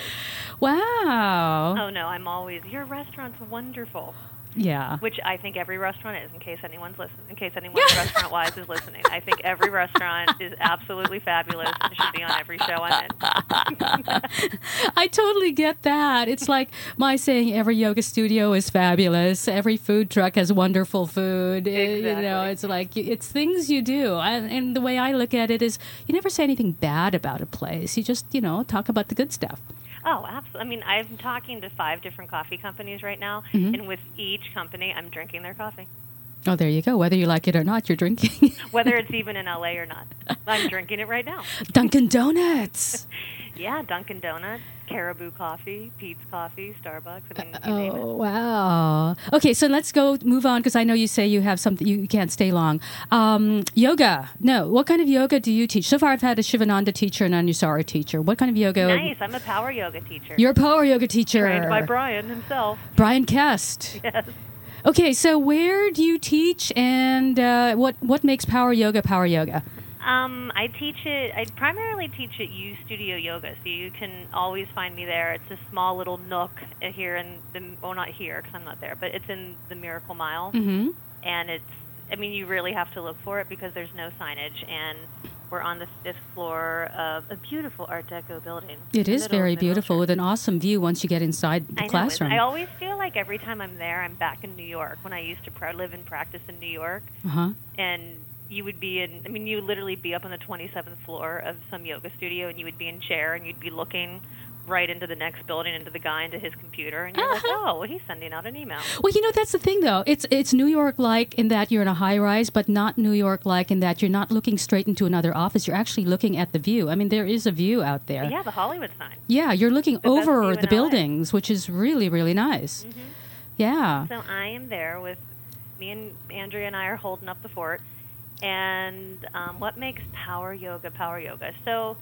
Wow. Oh, no, I'm always, your restaurant's wonderful. Yeah. Which I think every restaurant is, in case anyone's listening, in case anyone restaurant-wise is listening. I think every restaurant is absolutely fabulous and should be on every show I'm in. I totally get that. It's like my saying every yoga studio is fabulous. Every food truck has wonderful food. Exactly. It's like, it's things you do. And the way I look at it is you never say anything bad about a place. You just, talk about the good stuff. Oh, absolutely. I mean, I'm talking to 5 different coffee companies right now, and with each company, I'm drinking their coffee. Oh, there you go. Whether you like it or not, you're drinking. Whether it's even in LA or not. I'm drinking it right now. Dunkin' Donuts. Yeah, Dunkin' Donuts, Caribou Coffee, Pete's Coffee, Starbucks. I mean, you name it. Wow. Okay, so let's move on, because I know you say you have something, you can't stay long. Yoga. No, what kind of yoga do you teach? So far I've had a Shivananda teacher and an Anusara teacher. What kind of yoga? Nice, I'm a power yoga teacher. You're a power yoga teacher. Trained by Brian himself. Brian Kest. Yes. Okay, so where do you teach, and what makes power yoga power yoga? I primarily teach at U Studio Yoga, so you can always find me there. It's a small little nook here not here because I'm not there, but it's in the Miracle Mile. Mm-hmm. And you really have to look for it because there's no signage, and we're on the 5th floor of a beautiful Art Deco building. It is very beautiful with an awesome view once you get inside the classroom. I always feel like every time I'm there, I'm back in New York when I used to live and practice in New York. Uh-huh. And you would be you would literally be up on the 27th floor of some yoga studio, and you would be in chair, and you'd be looking right into the next building, into the guy, into his computer, and you're like, oh, he's sending out an email. Well, that's the thing, though. It's New York-like in that you're in a high-rise, but not New York-like in that you're not looking straight into another office. You're actually looking at the view. I mean, there is a view out there. Yeah, the Hollywood sign. Yeah, you're looking over the buildings, which is really, really nice. Mm-hmm. Yeah. So I am there with me and Andrea and I are holding up the fort. And what makes power yoga power yoga? So,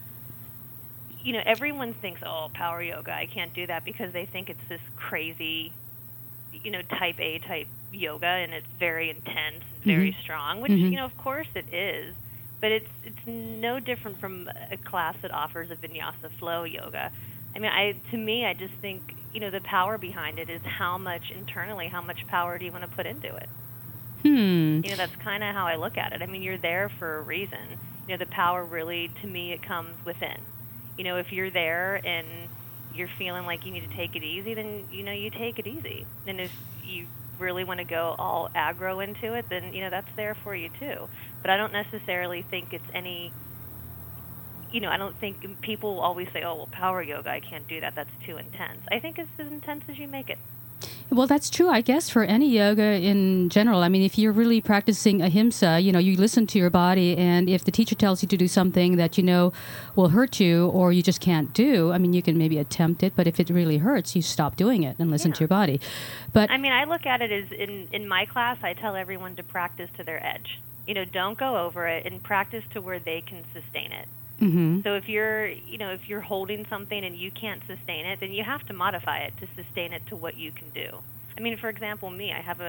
everyone thinks, oh, power yoga, I can't do that, because they think it's this crazy, type A type yoga, and it's very intense and very strong, which, of course it is. But it's no different from a class that offers a vinyasa flow yoga. I mean, to me, I just think, the power behind it is how much power do you want to put into it? That's kind of how I look at it. I mean, you're there for a reason. The power really, to me, it comes within. If you're there and you're feeling like you need to take it easy, then, you take it easy. And if you really want to go all aggro into it, then, that's there for you too. But I don't necessarily think it's any, I don't think people always say, oh, well, power yoga, I can't do that. That's too intense. I think it's as intense as you make it. Well, that's true, I guess, for any yoga in general. I mean, if you're really practicing ahimsa, you listen to your body, and if the teacher tells you to do something that will hurt you or you just can't do, I mean, you can maybe attempt it, but if it really hurts, you stop doing it and listen to your body. But I mean, I look at it as, in my class, I tell everyone to practice to their edge. Don't go over it, and practice to where they can sustain it. So if you're holding something and you can't sustain it, then you have to modify it to sustain it to what you can do. I mean, for example, me, I have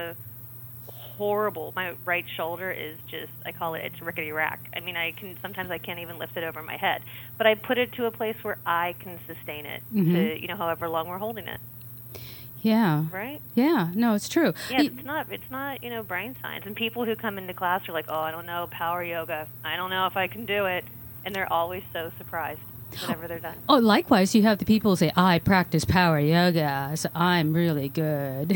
my right shoulder is just, I call it's rickety rack. I mean, sometimes I can't even lift it over my head, but I put it to a place where I can sustain it to, however long we're holding it. Yeah. Right? Yeah. No, it's true. Yeah, it's not, brain science. And people who come into class are like, oh, I don't know, power yoga. I don't know if I can do it. And they're always so surprised whenever they're done. Oh, likewise, you have the people who say, I practice power yoga, so I'm really good.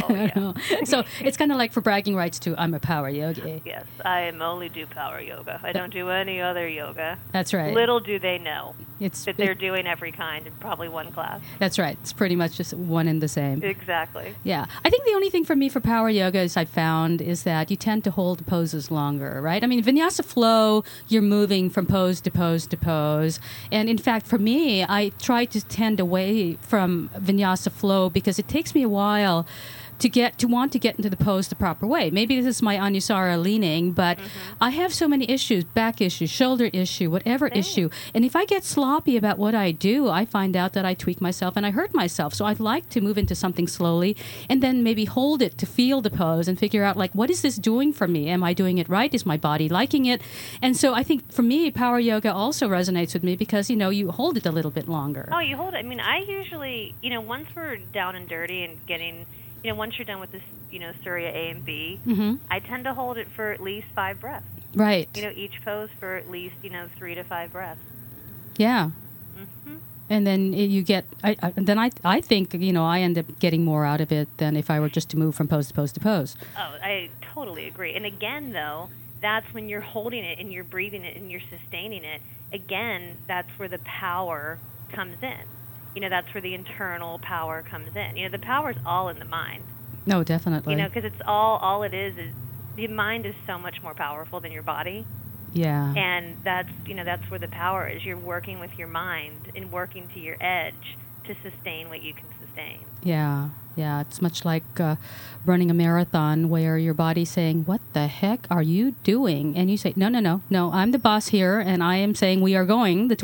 So it's kind of like for bragging rights too, I'm a power yogi. Yes, I only do power yoga. I don't do any other yoga. That's right. Little do they know that they're doing every kind in probably one class. That's right. It's pretty much just one and the same. Exactly. Yeah. I think the only thing for me for power yoga, as I found, is that you tend to hold the poses longer, right? I mean, vinyasa flow, you're moving from pose to pose to pose. And in fact, for me, I try to tend away from vinyasa flow because it takes me a while to want to get into the pose the proper way. Maybe this is my Anusara leaning, but I have so many issues, back issue, shoulder issue, whatever issue. And if I get sloppy about what I do, I find out that I tweak myself and I hurt myself. So I'd like to move into something slowly and then maybe hold it to feel the pose and figure out, like, what is this doing for me? Am I doing it right? Is my body liking it? And so I think for me, power yoga also resonates with me because, you hold it a little bit longer. Oh, you hold it. I mean, I usually, once we're down and dirty and getting... once you're done with this, Surya A and B, I tend to hold it for at least 5 breaths. Right. Each pose for at least, 3 to 5 breaths. Yeah. And then you get, I think, I end up getting more out of it than if I were just to move from pose to pose to pose. Oh, I totally agree. And again, though, that's when you're holding it and you're breathing it and you're sustaining it. Again, that's where the power comes in. That's where the internal power comes in. The power's all in the mind. No, definitely. Because it's all it is the mind is so much more powerful than your body. Yeah. And that's where the power is. You're working with your mind and working to your edge to sustain what you can sustain. Yeah. Yeah, it's much like running a marathon where your body's saying, what the heck are you doing? And you say, no, I'm the boss here, and I am saying we are going the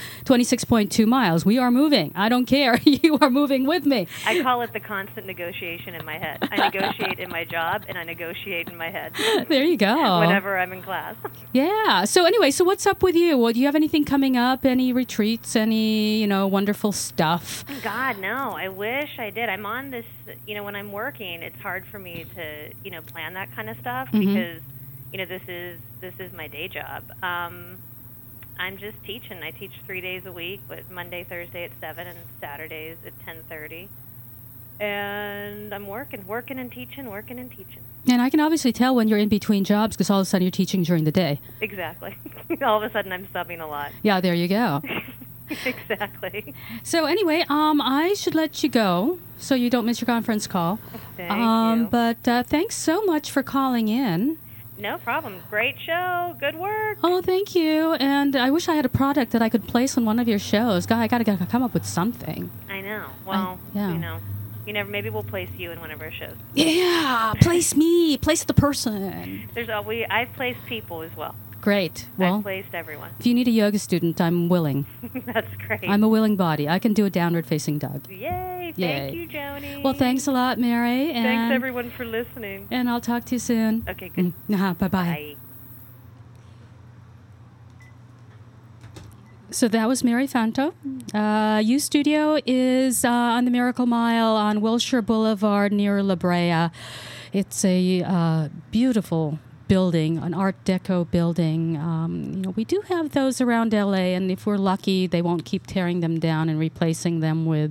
26.2 miles. We are moving. I don't care. You are moving with me. I call it the constant negotiation in my head. I negotiate in my job, and I negotiate in my head. There you go. Whenever I'm in class. Yeah. So anyway, what's up with you? Well, do you have anything coming up? Any retreats? Any, wonderful stuff? God, no. I wish I did. I'm on this, when I'm working, it's hard for me to, plan that kind of stuff because, this is my day job. I'm just teaching. I teach 3 days a week, with Monday, Thursday at 7, and Saturdays at 10:30. And I'm working and teaching. And I can obviously tell when you're in between jobs because all of a sudden you're teaching during the day. Exactly. All of a sudden I'm subbing a lot. Yeah, there you go. Exactly. So anyway, I should let you go so you don't miss your conference call. Thank you. But thanks so much for calling in. No problem. Great show. Good work. Oh, thank you. And I wish I had a product that I could place on one of your shows. God, I got to come up with something. I know. Well, You never. Maybe we'll place you in one of our shows. Yeah, place me. Place the person. I've placed people as well. Great. I've Well, placed everyone. if you need a yoga student, I'm willing. That's great. I'm a willing body. I can do a downward-facing dog. Yay! Yay. Thank you, Joni. Well, thanks a lot, Mary. And, Thanks everyone for listening. And I'll talk to you soon. Okay, good. Bye-bye. Bye. So that was Mary Fanto. U Studio is on the Miracle Mile on Wilshire Boulevard near La Brea. It's a beautiful building, an Art Deco building. We do have those around LA, and if we're lucky, they won't keep tearing them down and replacing them with,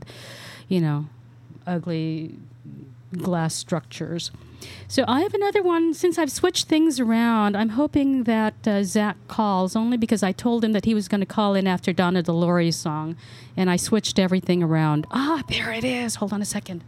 ugly glass structures. So I have another one. Since I've switched things around, I'm hoping that Zach calls, only because I told him that he was going to call in after Donna DeLore's song, and I switched everything around. There it is. Hold on a second.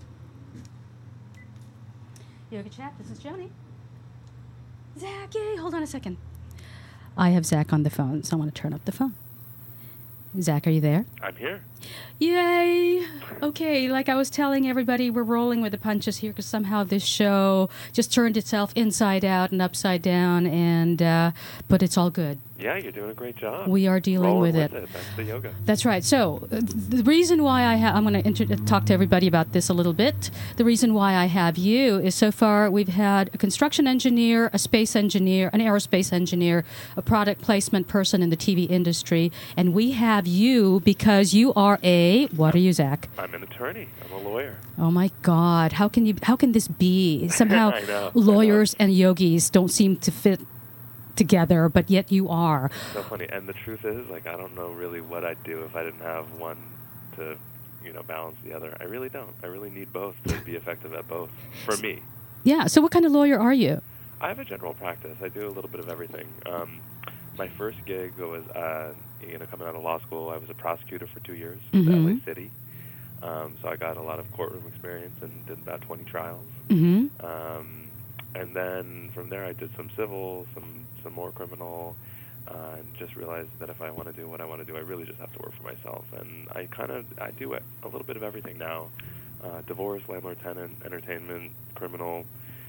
Yoga Chat, this is Joni. Zach, yay, hold on a second. I have Zach on the phone, so I want to turn up the phone. Zach, are you there? I'm here. Yay! Okay, like I was telling everybody, we're rolling with the punches here because somehow this show just turned itself inside out and upside down, but it's all good. Yeah, you're doing a great job. We are dealing with it. That's the yoga. That's right. So the reason why I'm going to talk to everybody about this a little bit. The reason why I have you is so far we've had a construction engineer, a space engineer, an aerospace engineer, a product placement person in the TV industry, and we have you because you are what are you, Zach? I'm an attorney. I'm a lawyer. Oh my God! How can this be? Somehow I know. lawyers and yogis don't seem to fit together, but yet you are. So funny. And the truth is, I don't know really what I'd do if I didn't have one to, balance the other. I really don't. I really need both to be effective at both. For me. Yeah. So what kind of lawyer are you? I have a general practice. I do a little bit of everything. My first gig was, coming out of law school, I was a prosecutor for 2 years in LA City. So I got a lot of courtroom experience and did about 20 trials. Mm-hmm. And then from there I did some civil, some more criminal, and just realized that if I want to do what I want to do, I really just have to work for myself. And I do a little bit of everything now. Divorce, landlord-tenant, entertainment, criminal,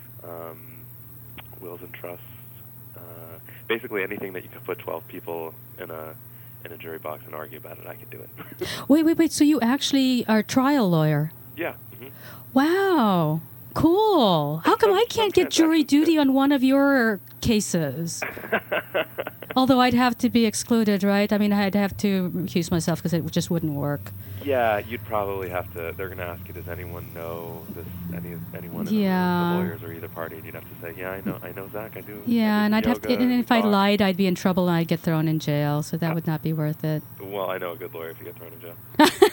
wills and trusts. Basically anything that you could put 12 people in a jury box and argue about it, I could do it. Wait. So you actually are a trial lawyer? Yeah. Mm-hmm. Wow. Cool. How come I can't get jury duty on one of your cases? Although I'd have to be excluded, right? I mean, I'd have to recuse myself because it just wouldn't work. Yeah, you'd probably have to. They're going to ask you, does anyone know this? Anyone? Yeah. The lawyers or either party, and you'd have to say, yeah, I know Zach. I do. Yeah, and I'd have to. And if I talk. lied, I'd be in trouble and I'd get thrown in jail. So that would not be worth it. Well, I know a good lawyer if you get thrown in jail.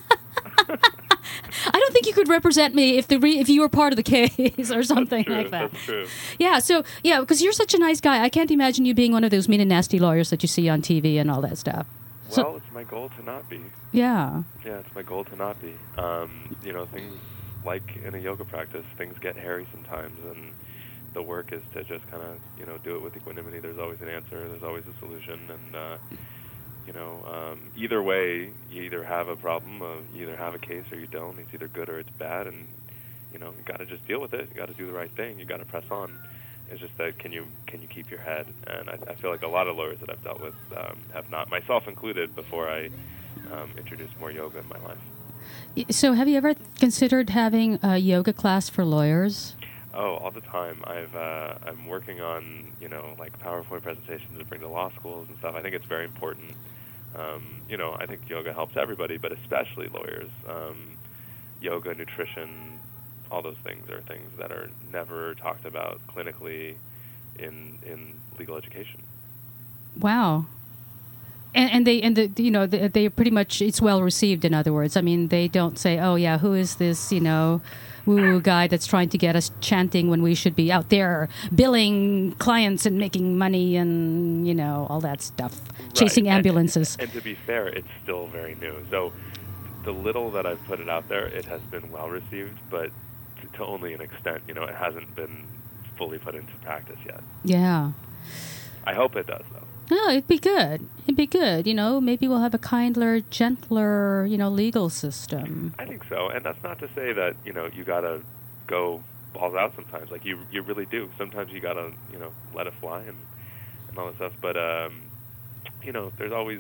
I don't think you could represent me if you were part of the case or something like that. That's true. Yeah, so, because you're such a nice guy. I can't imagine you being one of those mean and nasty lawyers that you see on TV and all that stuff. Well, it's my goal to not be. Yeah. Yeah, it's my goal to not be. Things like in a yoga practice, things get hairy sometimes, and the work is to just kind of, do it with equanimity. There's always an answer. There's always a solution, and either way, you either have a problem, you either have a case or you don't. It's either good or it's bad, and you got to just deal with it. You got to do the right thing. You got to press on. It's just that can you keep your head? And I feel like a lot of lawyers that I've dealt with have not, myself included, before I introduced more yoga in my life. So, have you ever considered having a yoga class for lawyers? Oh, all the time. I'm working on PowerPoint presentations to bring to law schools and stuff. I think it's very important. I think yoga helps everybody, but especially lawyers. Yoga, nutrition, all those things are things that are never talked about clinically in legal education. Wow. And they pretty much, it's well received. In other words, I mean, they don't say, oh yeah, who is this woo guy that's trying to get us chanting when we should be out there billing clients and making money and all that stuff, chasing ambulances. And to be fair, it's still very new. So the little that I've put it out there, it has been well received, but to only an extent. It hasn't been fully put into practice yet. Yeah. I hope it does, though. No, it'd be good. It'd be good, maybe we'll have a kinder, gentler, legal system. I think so, and that's not to say that you gotta go balls out sometimes. Like you really do. Sometimes you gotta let it fly and all that stuff. But there's always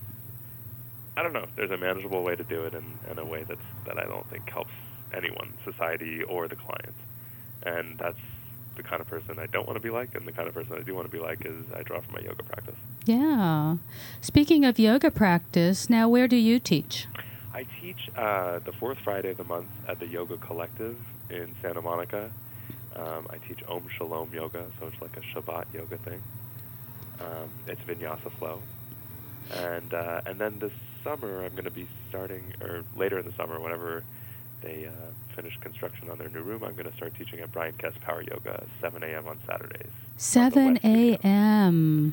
I don't know. There's a manageable way to do it, and a way that I don't think helps anyone, society or the clients. And that's the kind of person I don't want to be like, and the kind of person I do want to be like is I draw from my yoga practice. Yeah. Speaking of yoga practice, now where do you teach? I teach the fourth Friday of the month at the Yoga Collective in Santa Monica. I teach Om Shalom Yoga, so it's like a Shabbat yoga thing. It's Vinyasa flow. And then this summer I'm going to be starting, or later in the summer, whenever they finish construction on their new room, I'm going to start teaching at Brian Kess Power Yoga, 7 a.m. on Saturdays. 7 a.m.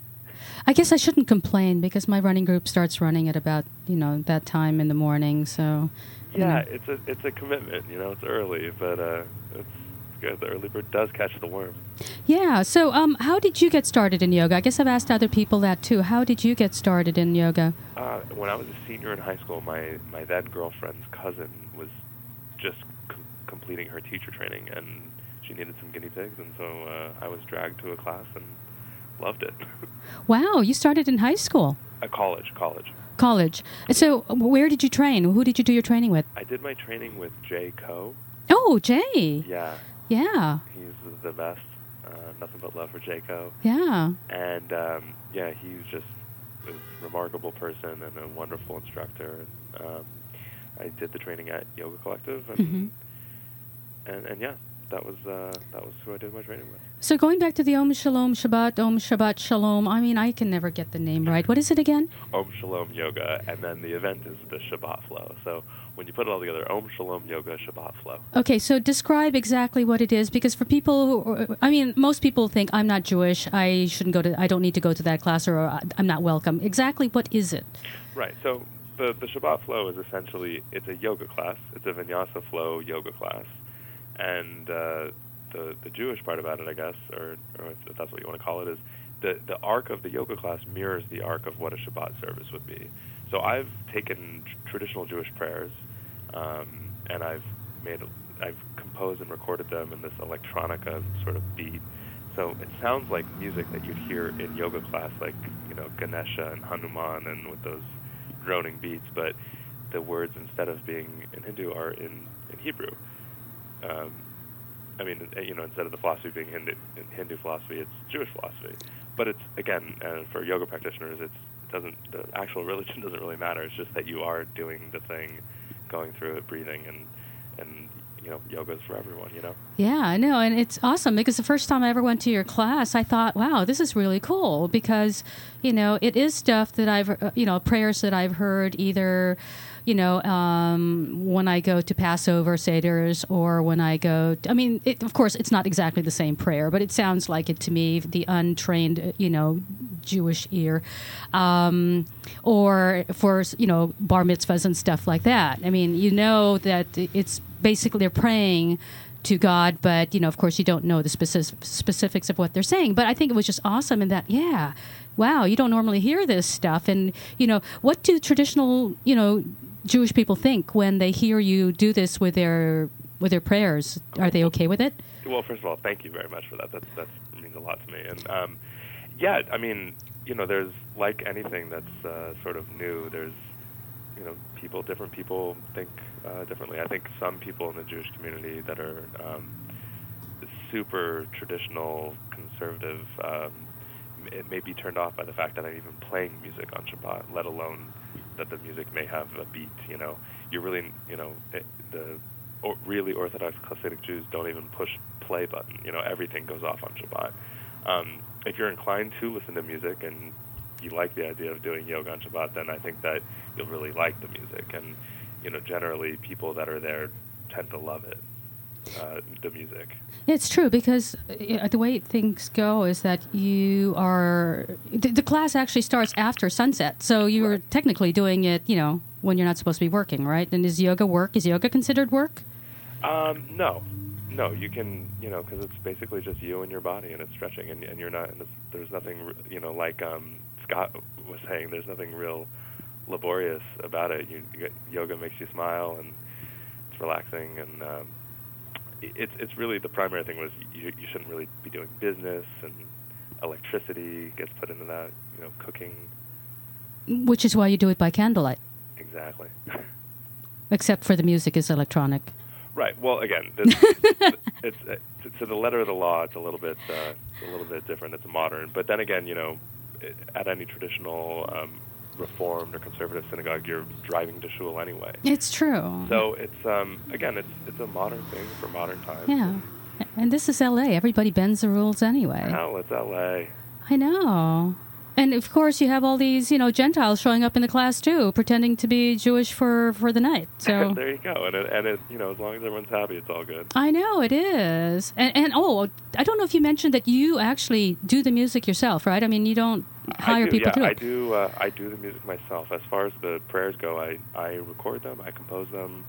I guess I shouldn't complain because my running group starts running at about, that time in the morning, so... Yeah, it's a commitment, it's early, but it's good. The early bird does catch the worm. Yeah, so how did you get started in yoga? I guess I've asked other people that too. How did you get started in yoga? When I was a senior in high school, my then girlfriend's cousin was just completing her teacher training, and she needed some guinea pigs, and so I was dragged to a class and loved it. Wow, you started in high school? College. College. So where did you train? Who did you do your training with? I did my training with Jay Coe. Oh, Jay. Yeah. Yeah. He's the best. Nothing but love for Jay Coe. Yeah. And, he's just a remarkable person and a wonderful instructor. And, I did the training at Yoga Collective, and yeah, that was who I did my training with. So going back to the Om Shalom Shabbat, Om Shabbat Shalom, I mean, I can never get the name right. What is it again? Om Shalom Yoga, and then the event is the Shabbat Flow. So when you put it all together, Om Shalom Yoga Shabbat Flow. Okay, so describe exactly what it is, because for people most people think I'm not Jewish, I don't need to go to that class, or I'm not welcome. Exactly what is it? Right, so the Shabbat Flow is essentially, it's a yoga class. It's a Vinyasa Flow yoga class. And the Jewish part about it, I guess, or if that's what you want to call it, is the arc of the yoga class mirrors the arc of what a Shabbat service would be. So I've taken traditional Jewish prayers, and I've composed and recorded them in this electronica sort of beat. So it sounds like music that you'd hear in yoga class, like Ganesha and Hanuman, and with those droning beats. But the words, instead of being in Hindu, are in Hebrew. Instead of the philosophy being Hindu philosophy, it's Jewish philosophy. But it's, again, for yoga practitioners, the actual religion doesn't really matter. It's just that you are doing the thing, going through it, breathing, and yoga is for everyone, Yeah, I know, and it's awesome, because the first time I ever went to your class, I thought, wow, this is really cool, because, it is stuff that I've, prayers that I've heard either, when I go to Passover Seders, or when I go, of course, it's not exactly the same prayer, but it sounds like it to me, the untrained, Jewish ear, or for, bar mitzvahs and stuff like that. That it's basically they're praying to God, but, of course, you don't know the specifics of what they're saying. But I think it was just awesome in that, yeah, wow, you don't normally hear this stuff. And, what do traditional, Jewish people think when they hear you do this with their prayers? Are they okay with it? Well, first of all, thank you very much for that. That means a lot to me. And, there's, like anything that's sort of new, there's, different people think differently. I think some people in the Jewish community that are super traditional, conservative, it may be turned off by the fact that I'm even playing music on Shabbat, let alone that the music may have a beat. You're really, really Orthodox Hasidic Jews don't even push play button. Everything goes off on Shabbat. If you're inclined to listen to music and you like the idea of doing yoga on Shabbat, then I think that you'll really like the music. And, generally people that are there tend to love it, the music. It's true, because the way things go is that you are... The class actually starts after sunset, so you're technically doing it, when you're not supposed to be working, right? And is yoga work? Is yoga considered work? No, you can, because it's basically just you and your body, and it's stretching, and you're not, and there's nothing, like Scott was saying, there's nothing real laborious about it. Yoga makes you smile, and it's relaxing, and it's really, the primary thing was you shouldn't really be doing business, and electricity gets put into that, cooking. Which is why you do it by candlelight. Exactly. Except for the music is electronic. Right. Well, again, it's to the letter of the law. It's a little bit different. It's modern, but then again, at any traditional Reformed or conservative synagogue, you're driving to shul anyway. It's true. So it's again, it's a modern thing for modern times. Yeah, and this is L.A. Everybody bends the rules anyway. Hell, it's L.A. I know. And of course, you have all these, Gentiles showing up in the class too, pretending to be Jewish for the night. So there you go. And it, as long as everyone's happy, it's all good. I know it is. And I don't know if you mentioned that you actually do the music yourself, right? I mean, you don't hire people to do it. I do the music myself. As far as the prayers go, I record them, I compose them,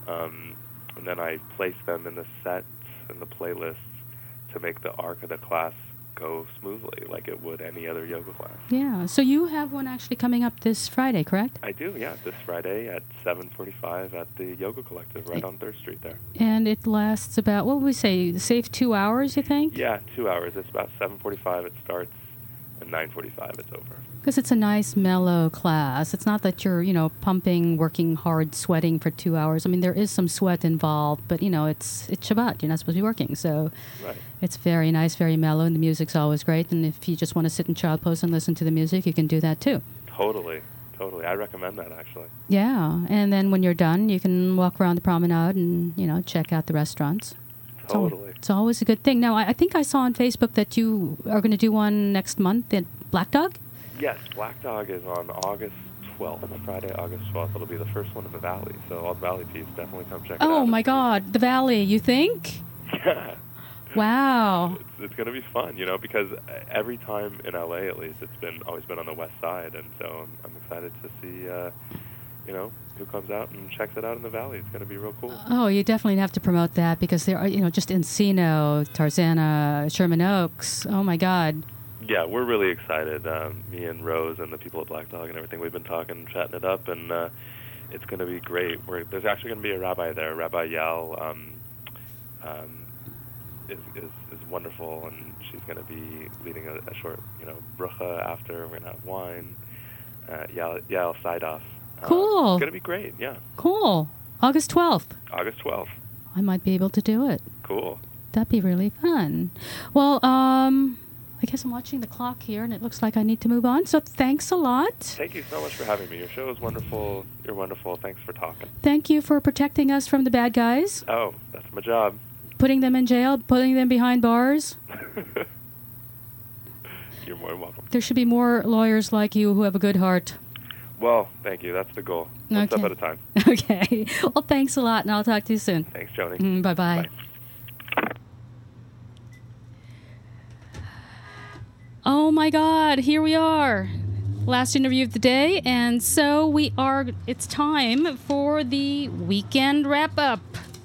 and then I place them in the sets and the playlists to make the arc of the class go smoothly like it would any other yoga class. Yeah. So you have one actually coming up this Friday, correct? I do, yeah. This Friday at 7:45 at the Yoga Collective right on 3rd Street there. And it lasts about, what would we say, safe 2 hours, you think? Yeah, 2 hours. It's about 7:45 it starts, and 9:45 it's over. Because it's a nice, mellow class. It's not that you're, pumping, working hard, sweating for 2 hours. I mean, there is some sweat involved, but, it's Shabbat. You're not supposed to be working. So right. It's very nice, very mellow, and the music's always great. And if you just want to sit in child pose and listen to the music, you can do that too. Totally. I recommend that, actually. Yeah. And then when you're done, you can walk around the promenade and, check out the restaurants. Totally. It's always a good thing. Now, I think I saw on Facebook that you are going to do one next month at Black Dog? Yes, Black Dog is on August 12th, Friday, August 12th. It'll be the first one in the Valley. So all the Valley peeps, definitely come check it out. Oh, my God. The Valley, you think? Yeah. Wow. It's going to be fun, because every time in LA, at least, it's always been on the west side. And so I'm excited to see, who comes out and checks it out in the Valley. It's going to be real cool. Oh, you definitely have to promote that because there are, just Encino, Tarzana, Sherman Oaks. Oh, my God. Yeah, we're really excited. Me and Rose and the people at Black Dog and everything, we've been talking, chatting it up, and it's going to be great. There's actually going to be a rabbi there. Rabbi Yal is wonderful, and she's going to be leading a short, brucha after. We're going to have wine. Yal Saidoff. Cool. It's going to be great, yeah. Cool. August 12th. August 12th. I might be able to do it. Cool. That'd be really fun. Well, I guess I'm watching the clock here, and it looks like I need to move on. So thanks a lot. Thank you so much for having me. Your show is wonderful. You're wonderful. Thanks for talking. Thank you for protecting us from the bad guys. Oh, that's my job. Putting them in jail, putting them behind bars. You're more than welcome. There should be more lawyers like you who have a good heart. Well, thank you. That's the goal. One step at a time. Okay. Well, thanks a lot, and I'll talk to you soon. Thanks, Joni. Bye-bye. Bye. Oh my God, here we are. Last interview of the day, and so it's time for the weekend wrap-up.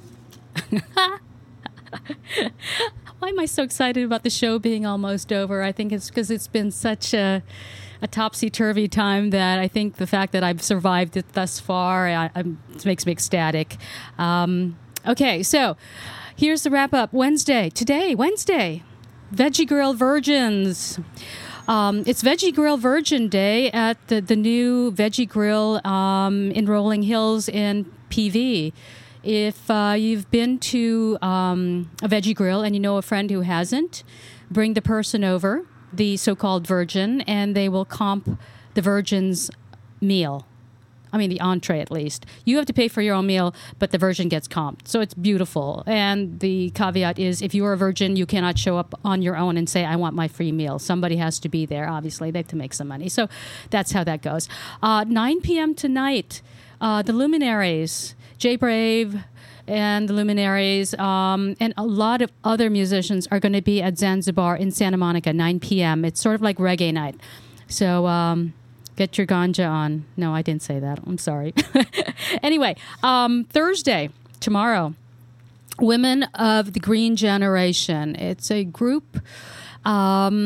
Why am I so excited about the show being almost over? I think it's because it's been such a topsy-turvy time that I think the fact that I've survived it thus far it makes me ecstatic. Okay, so here's the wrap-up. Wednesday, Veggie Grill Virgins. It's Veggie Grill Virgin Day at the new Veggie Grill in Rolling Hills in PV. If you've been to a Veggie Grill and you know a friend who hasn't, bring the person over, the so-called virgin, and they will comp the virgin's meal. I mean, the entree at least. You have to pay for your own meal, but the virgin gets comped. So it's beautiful. And the caveat is if you are a virgin, you cannot show up on your own and say, I want my free meal. Somebody has to be there, obviously. They have to make some money. So that's how that goes. 9 p.m. tonight, the Luminaries, Jay Brave and the Luminaries, and a lot of other musicians are going to be at Zanzibar in Santa Monica, 9 p.m. It's sort of like reggae night. So get your ganja on. No, I didn't say that. I'm sorry. Anyway, Thursday, tomorrow, Women of the Green Generation. It's a group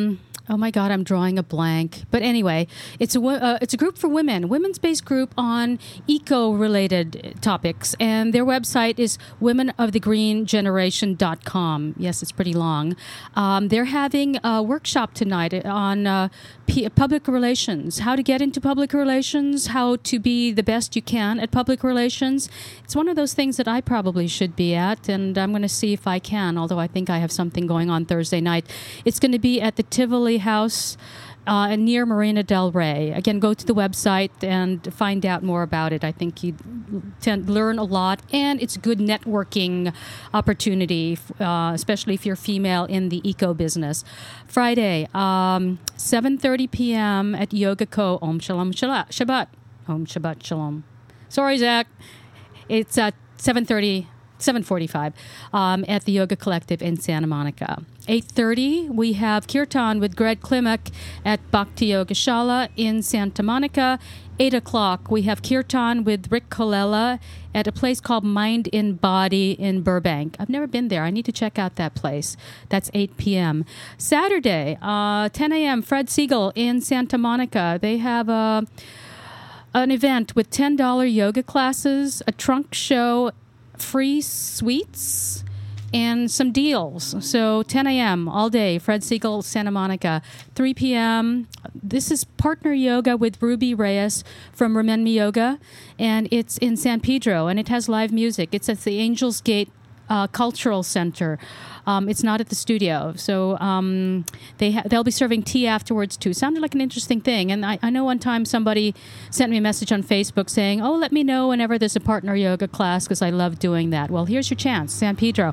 Oh my God, I'm drawing a blank. But anyway, it's a group for women, women's-based group on eco-related topics, and their website is womenofthegreengeneration.com. Yes, it's pretty long. They're having a workshop tonight on public relations, how to get into public relations, how to be the best you can at public relations. It's one of those things that I probably should be at, and I'm going to see if I can, although I think I have something going on Thursday night. It's going to be at the Tivoli House near Marina Del Rey. Again, go to the website and find out more about it. I think you learn a lot, and it's a good networking opportunity, especially if you're female in the eco business. Friday, 7:30 p.m. at Yoga Co. Om Shalom Shabbat. Om Shabbat Shalom. Sorry, Zach. It's at 7:45 at the Yoga Collective in Santa Monica. 8:30, we have Kirtan with Greg Klimek at Bhakti Yoga Shala in Santa Monica. 8 o'clock, we have Kirtan with Rick Colella at a place called Mind in Body in Burbank. I've never been there. I need to check out that place. That's 8 p.m. Saturday, 10 a.m., Fred Siegel in Santa Monica. They have an event with $10 yoga classes, a trunk show, free sweets, and some deals. So 10 a.m. all day, Fred Siegel, Santa Monica. 3 p.m., this is Partner Yoga with Ruby Reyes from Remenmi Yoga, and it's in San Pedro, and it has live music. It's at the Angels Gate Cultural Center. It's not at the studio. So they'll be serving tea afterwards, too. Sounded like an interesting thing. And I know one time somebody sent me a message on Facebook saying, oh, let me know whenever there's a partner yoga class because I love doing that. Well, here's your chance, San Pedro.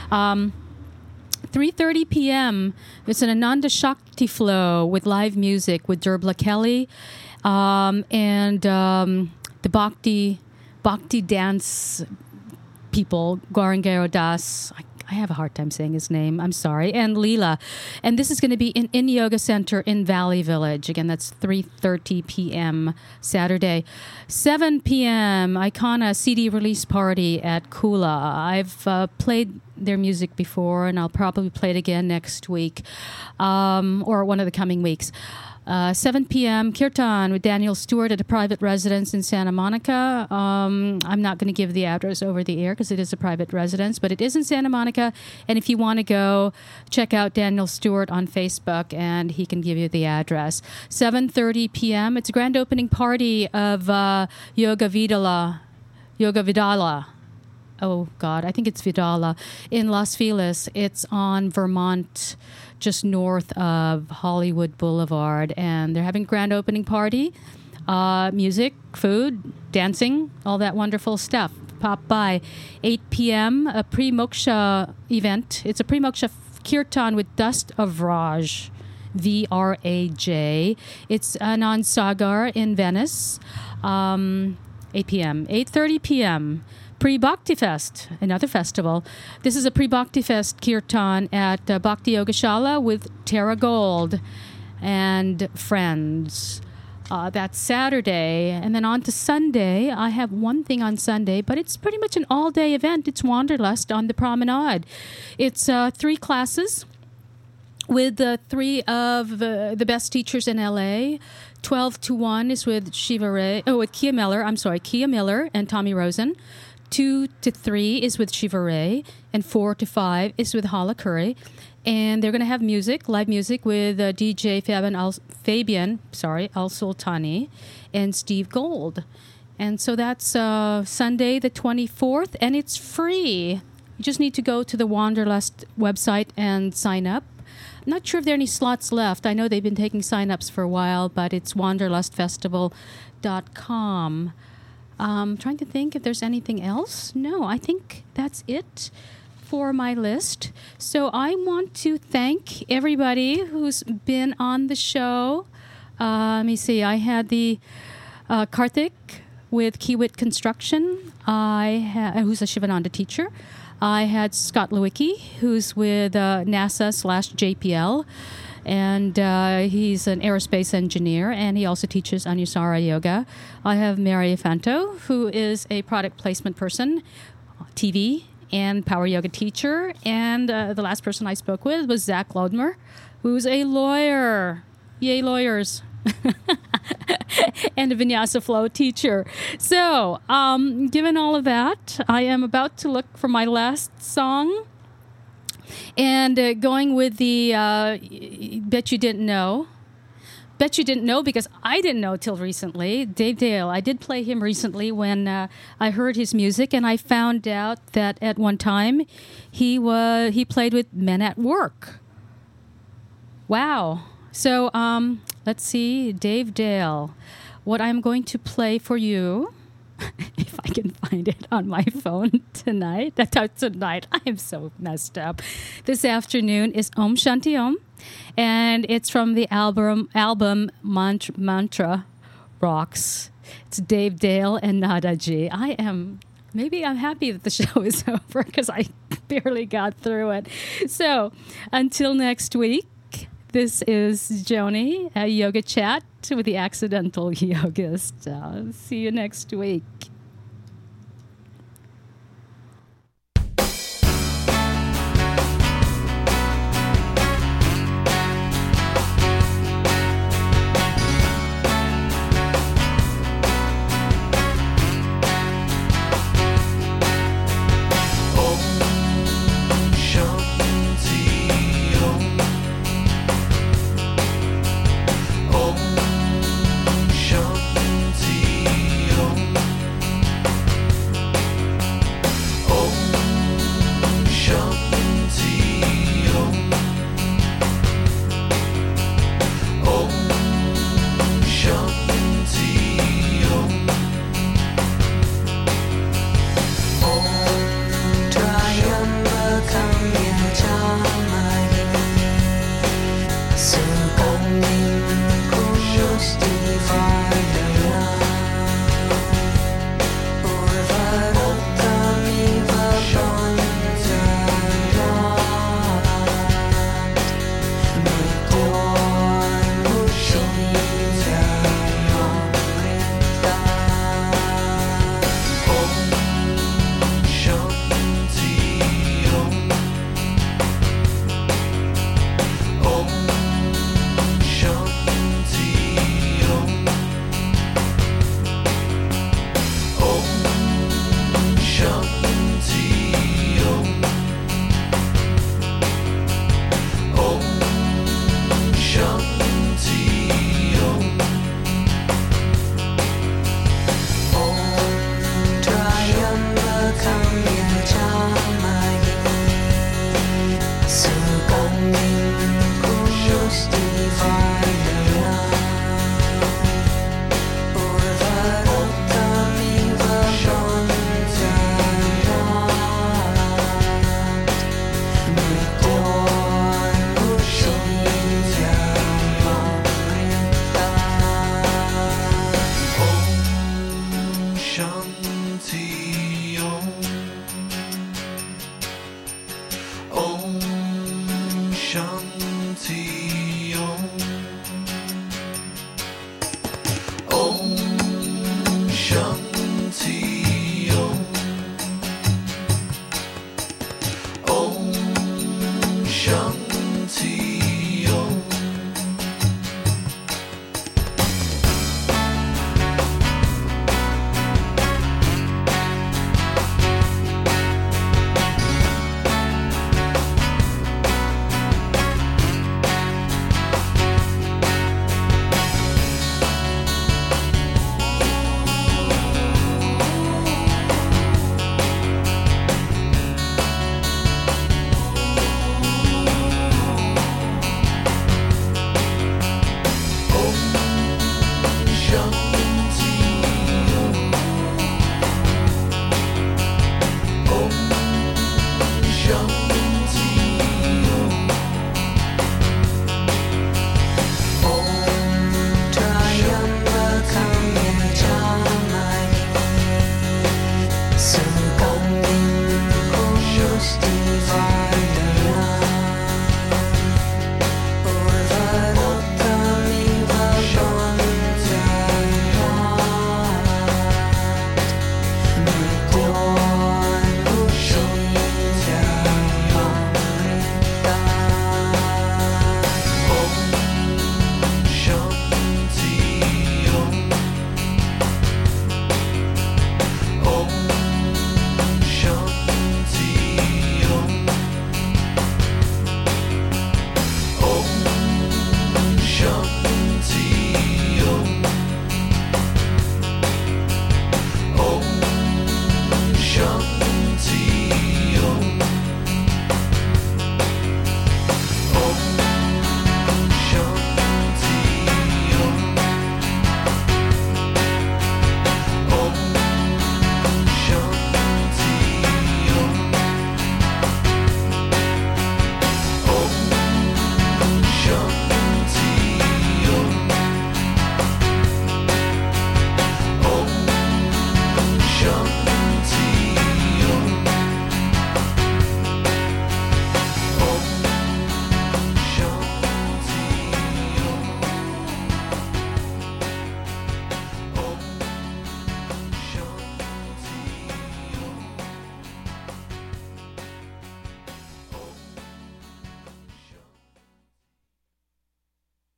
3:30 p.m., it's an Ananda Shakti flow with live music with Derbla Kelly and the Bhakti dance people, Gaurangaro Das. I have a hard time saying his name. I'm sorry. And Leela. And this is going to be in Yoga Center in Valley Village. Again, that's 3:30 p.m. Saturday. 7 p.m., Icona CD release party at Kula. I've played their music before, and I'll probably play it again next week or one of the coming weeks. 7 p.m., Kirtan with Daniel Stewart at a private residence in Santa Monica. I'm not going to give the address over the air because it is a private residence, but it is in Santa Monica. And if you want to go, check out Daniel Stewart on Facebook, and he can give you the address. 7:30 p.m., it's a grand opening party of Yoga Vidala. Oh, God, I think it's Vidala in Las Feliz. It's on Vermont, just north of Hollywood Boulevard, and they're having a grand opening party. Music, food, dancing, all that wonderful stuff. Pop by. 8 p.m., a pre-moksha event. It's a pre-moksha kirtan with Dust of Raj, V-R-A-J. It's Anand Sagar in Venice. 8 p.m. 8:30 p.m., Pre-Bhakti Fest, another festival. This is a Pre-Bhakti Fest kirtan at Bhakti Yoga Shala with Tara Gold and friends. That's Saturday. And then on to Sunday. I have one thing on Sunday, but it's pretty much an all-day event. It's Wanderlust on the Promenade. It's 3 classes with 3 of the best teachers in L.A. 12 to 1 is with with Kia Miller and Tommy Rosen. 2 to 3 is with Shiva Ray, and 4 to 5 is with Hala Curry. And they're going to have music, live music with DJ Fabian Al-Sultani and Steve Gold. And so that's Sunday the 24th, and it's free. You just need to go to the Wanderlust website and sign up. I'm not sure if there are any slots left. I know they've been taking sign-ups for a while, but it's wanderlustfestival.com. Trying to think if there's anything else. No, I think that's it for my list. So I want to thank everybody who's been on the show. Let me see. I had the Karthik with Kiewit Construction, who's a Shivananda teacher. I had Scott Lewicki, who's with NASA/JPL. And he's an aerospace engineer, and he also teaches Anusara Yoga. I have Mary Fanto, who is a product placement person, TV, and power yoga teacher. And the last person I spoke with was Zach Lodmer, who's a lawyer. Yay, lawyers. And a Vinyasa Flow teacher. So, given all of that, I am about to look for my last song. And going with the Bet You Didn't Know. Bet you didn't know because I didn't know till recently. Dave Dale. I did play him recently when I heard his music, and I found out that at one time he played with Men at Work. Wow. So let's see, Dave Dale. What I'm going to play for you, if I can find it on my phone tonight. Tonight, I'm so messed up. This afternoon is Om Shanti Om. And it's from the album Mantra Rocks. It's Dave Dale and Nadaji. Maybe I'm happy that the show is over because I barely got through it. So until next week, this is Joni, a yoga chat with the Accidental Yogist. See you next week.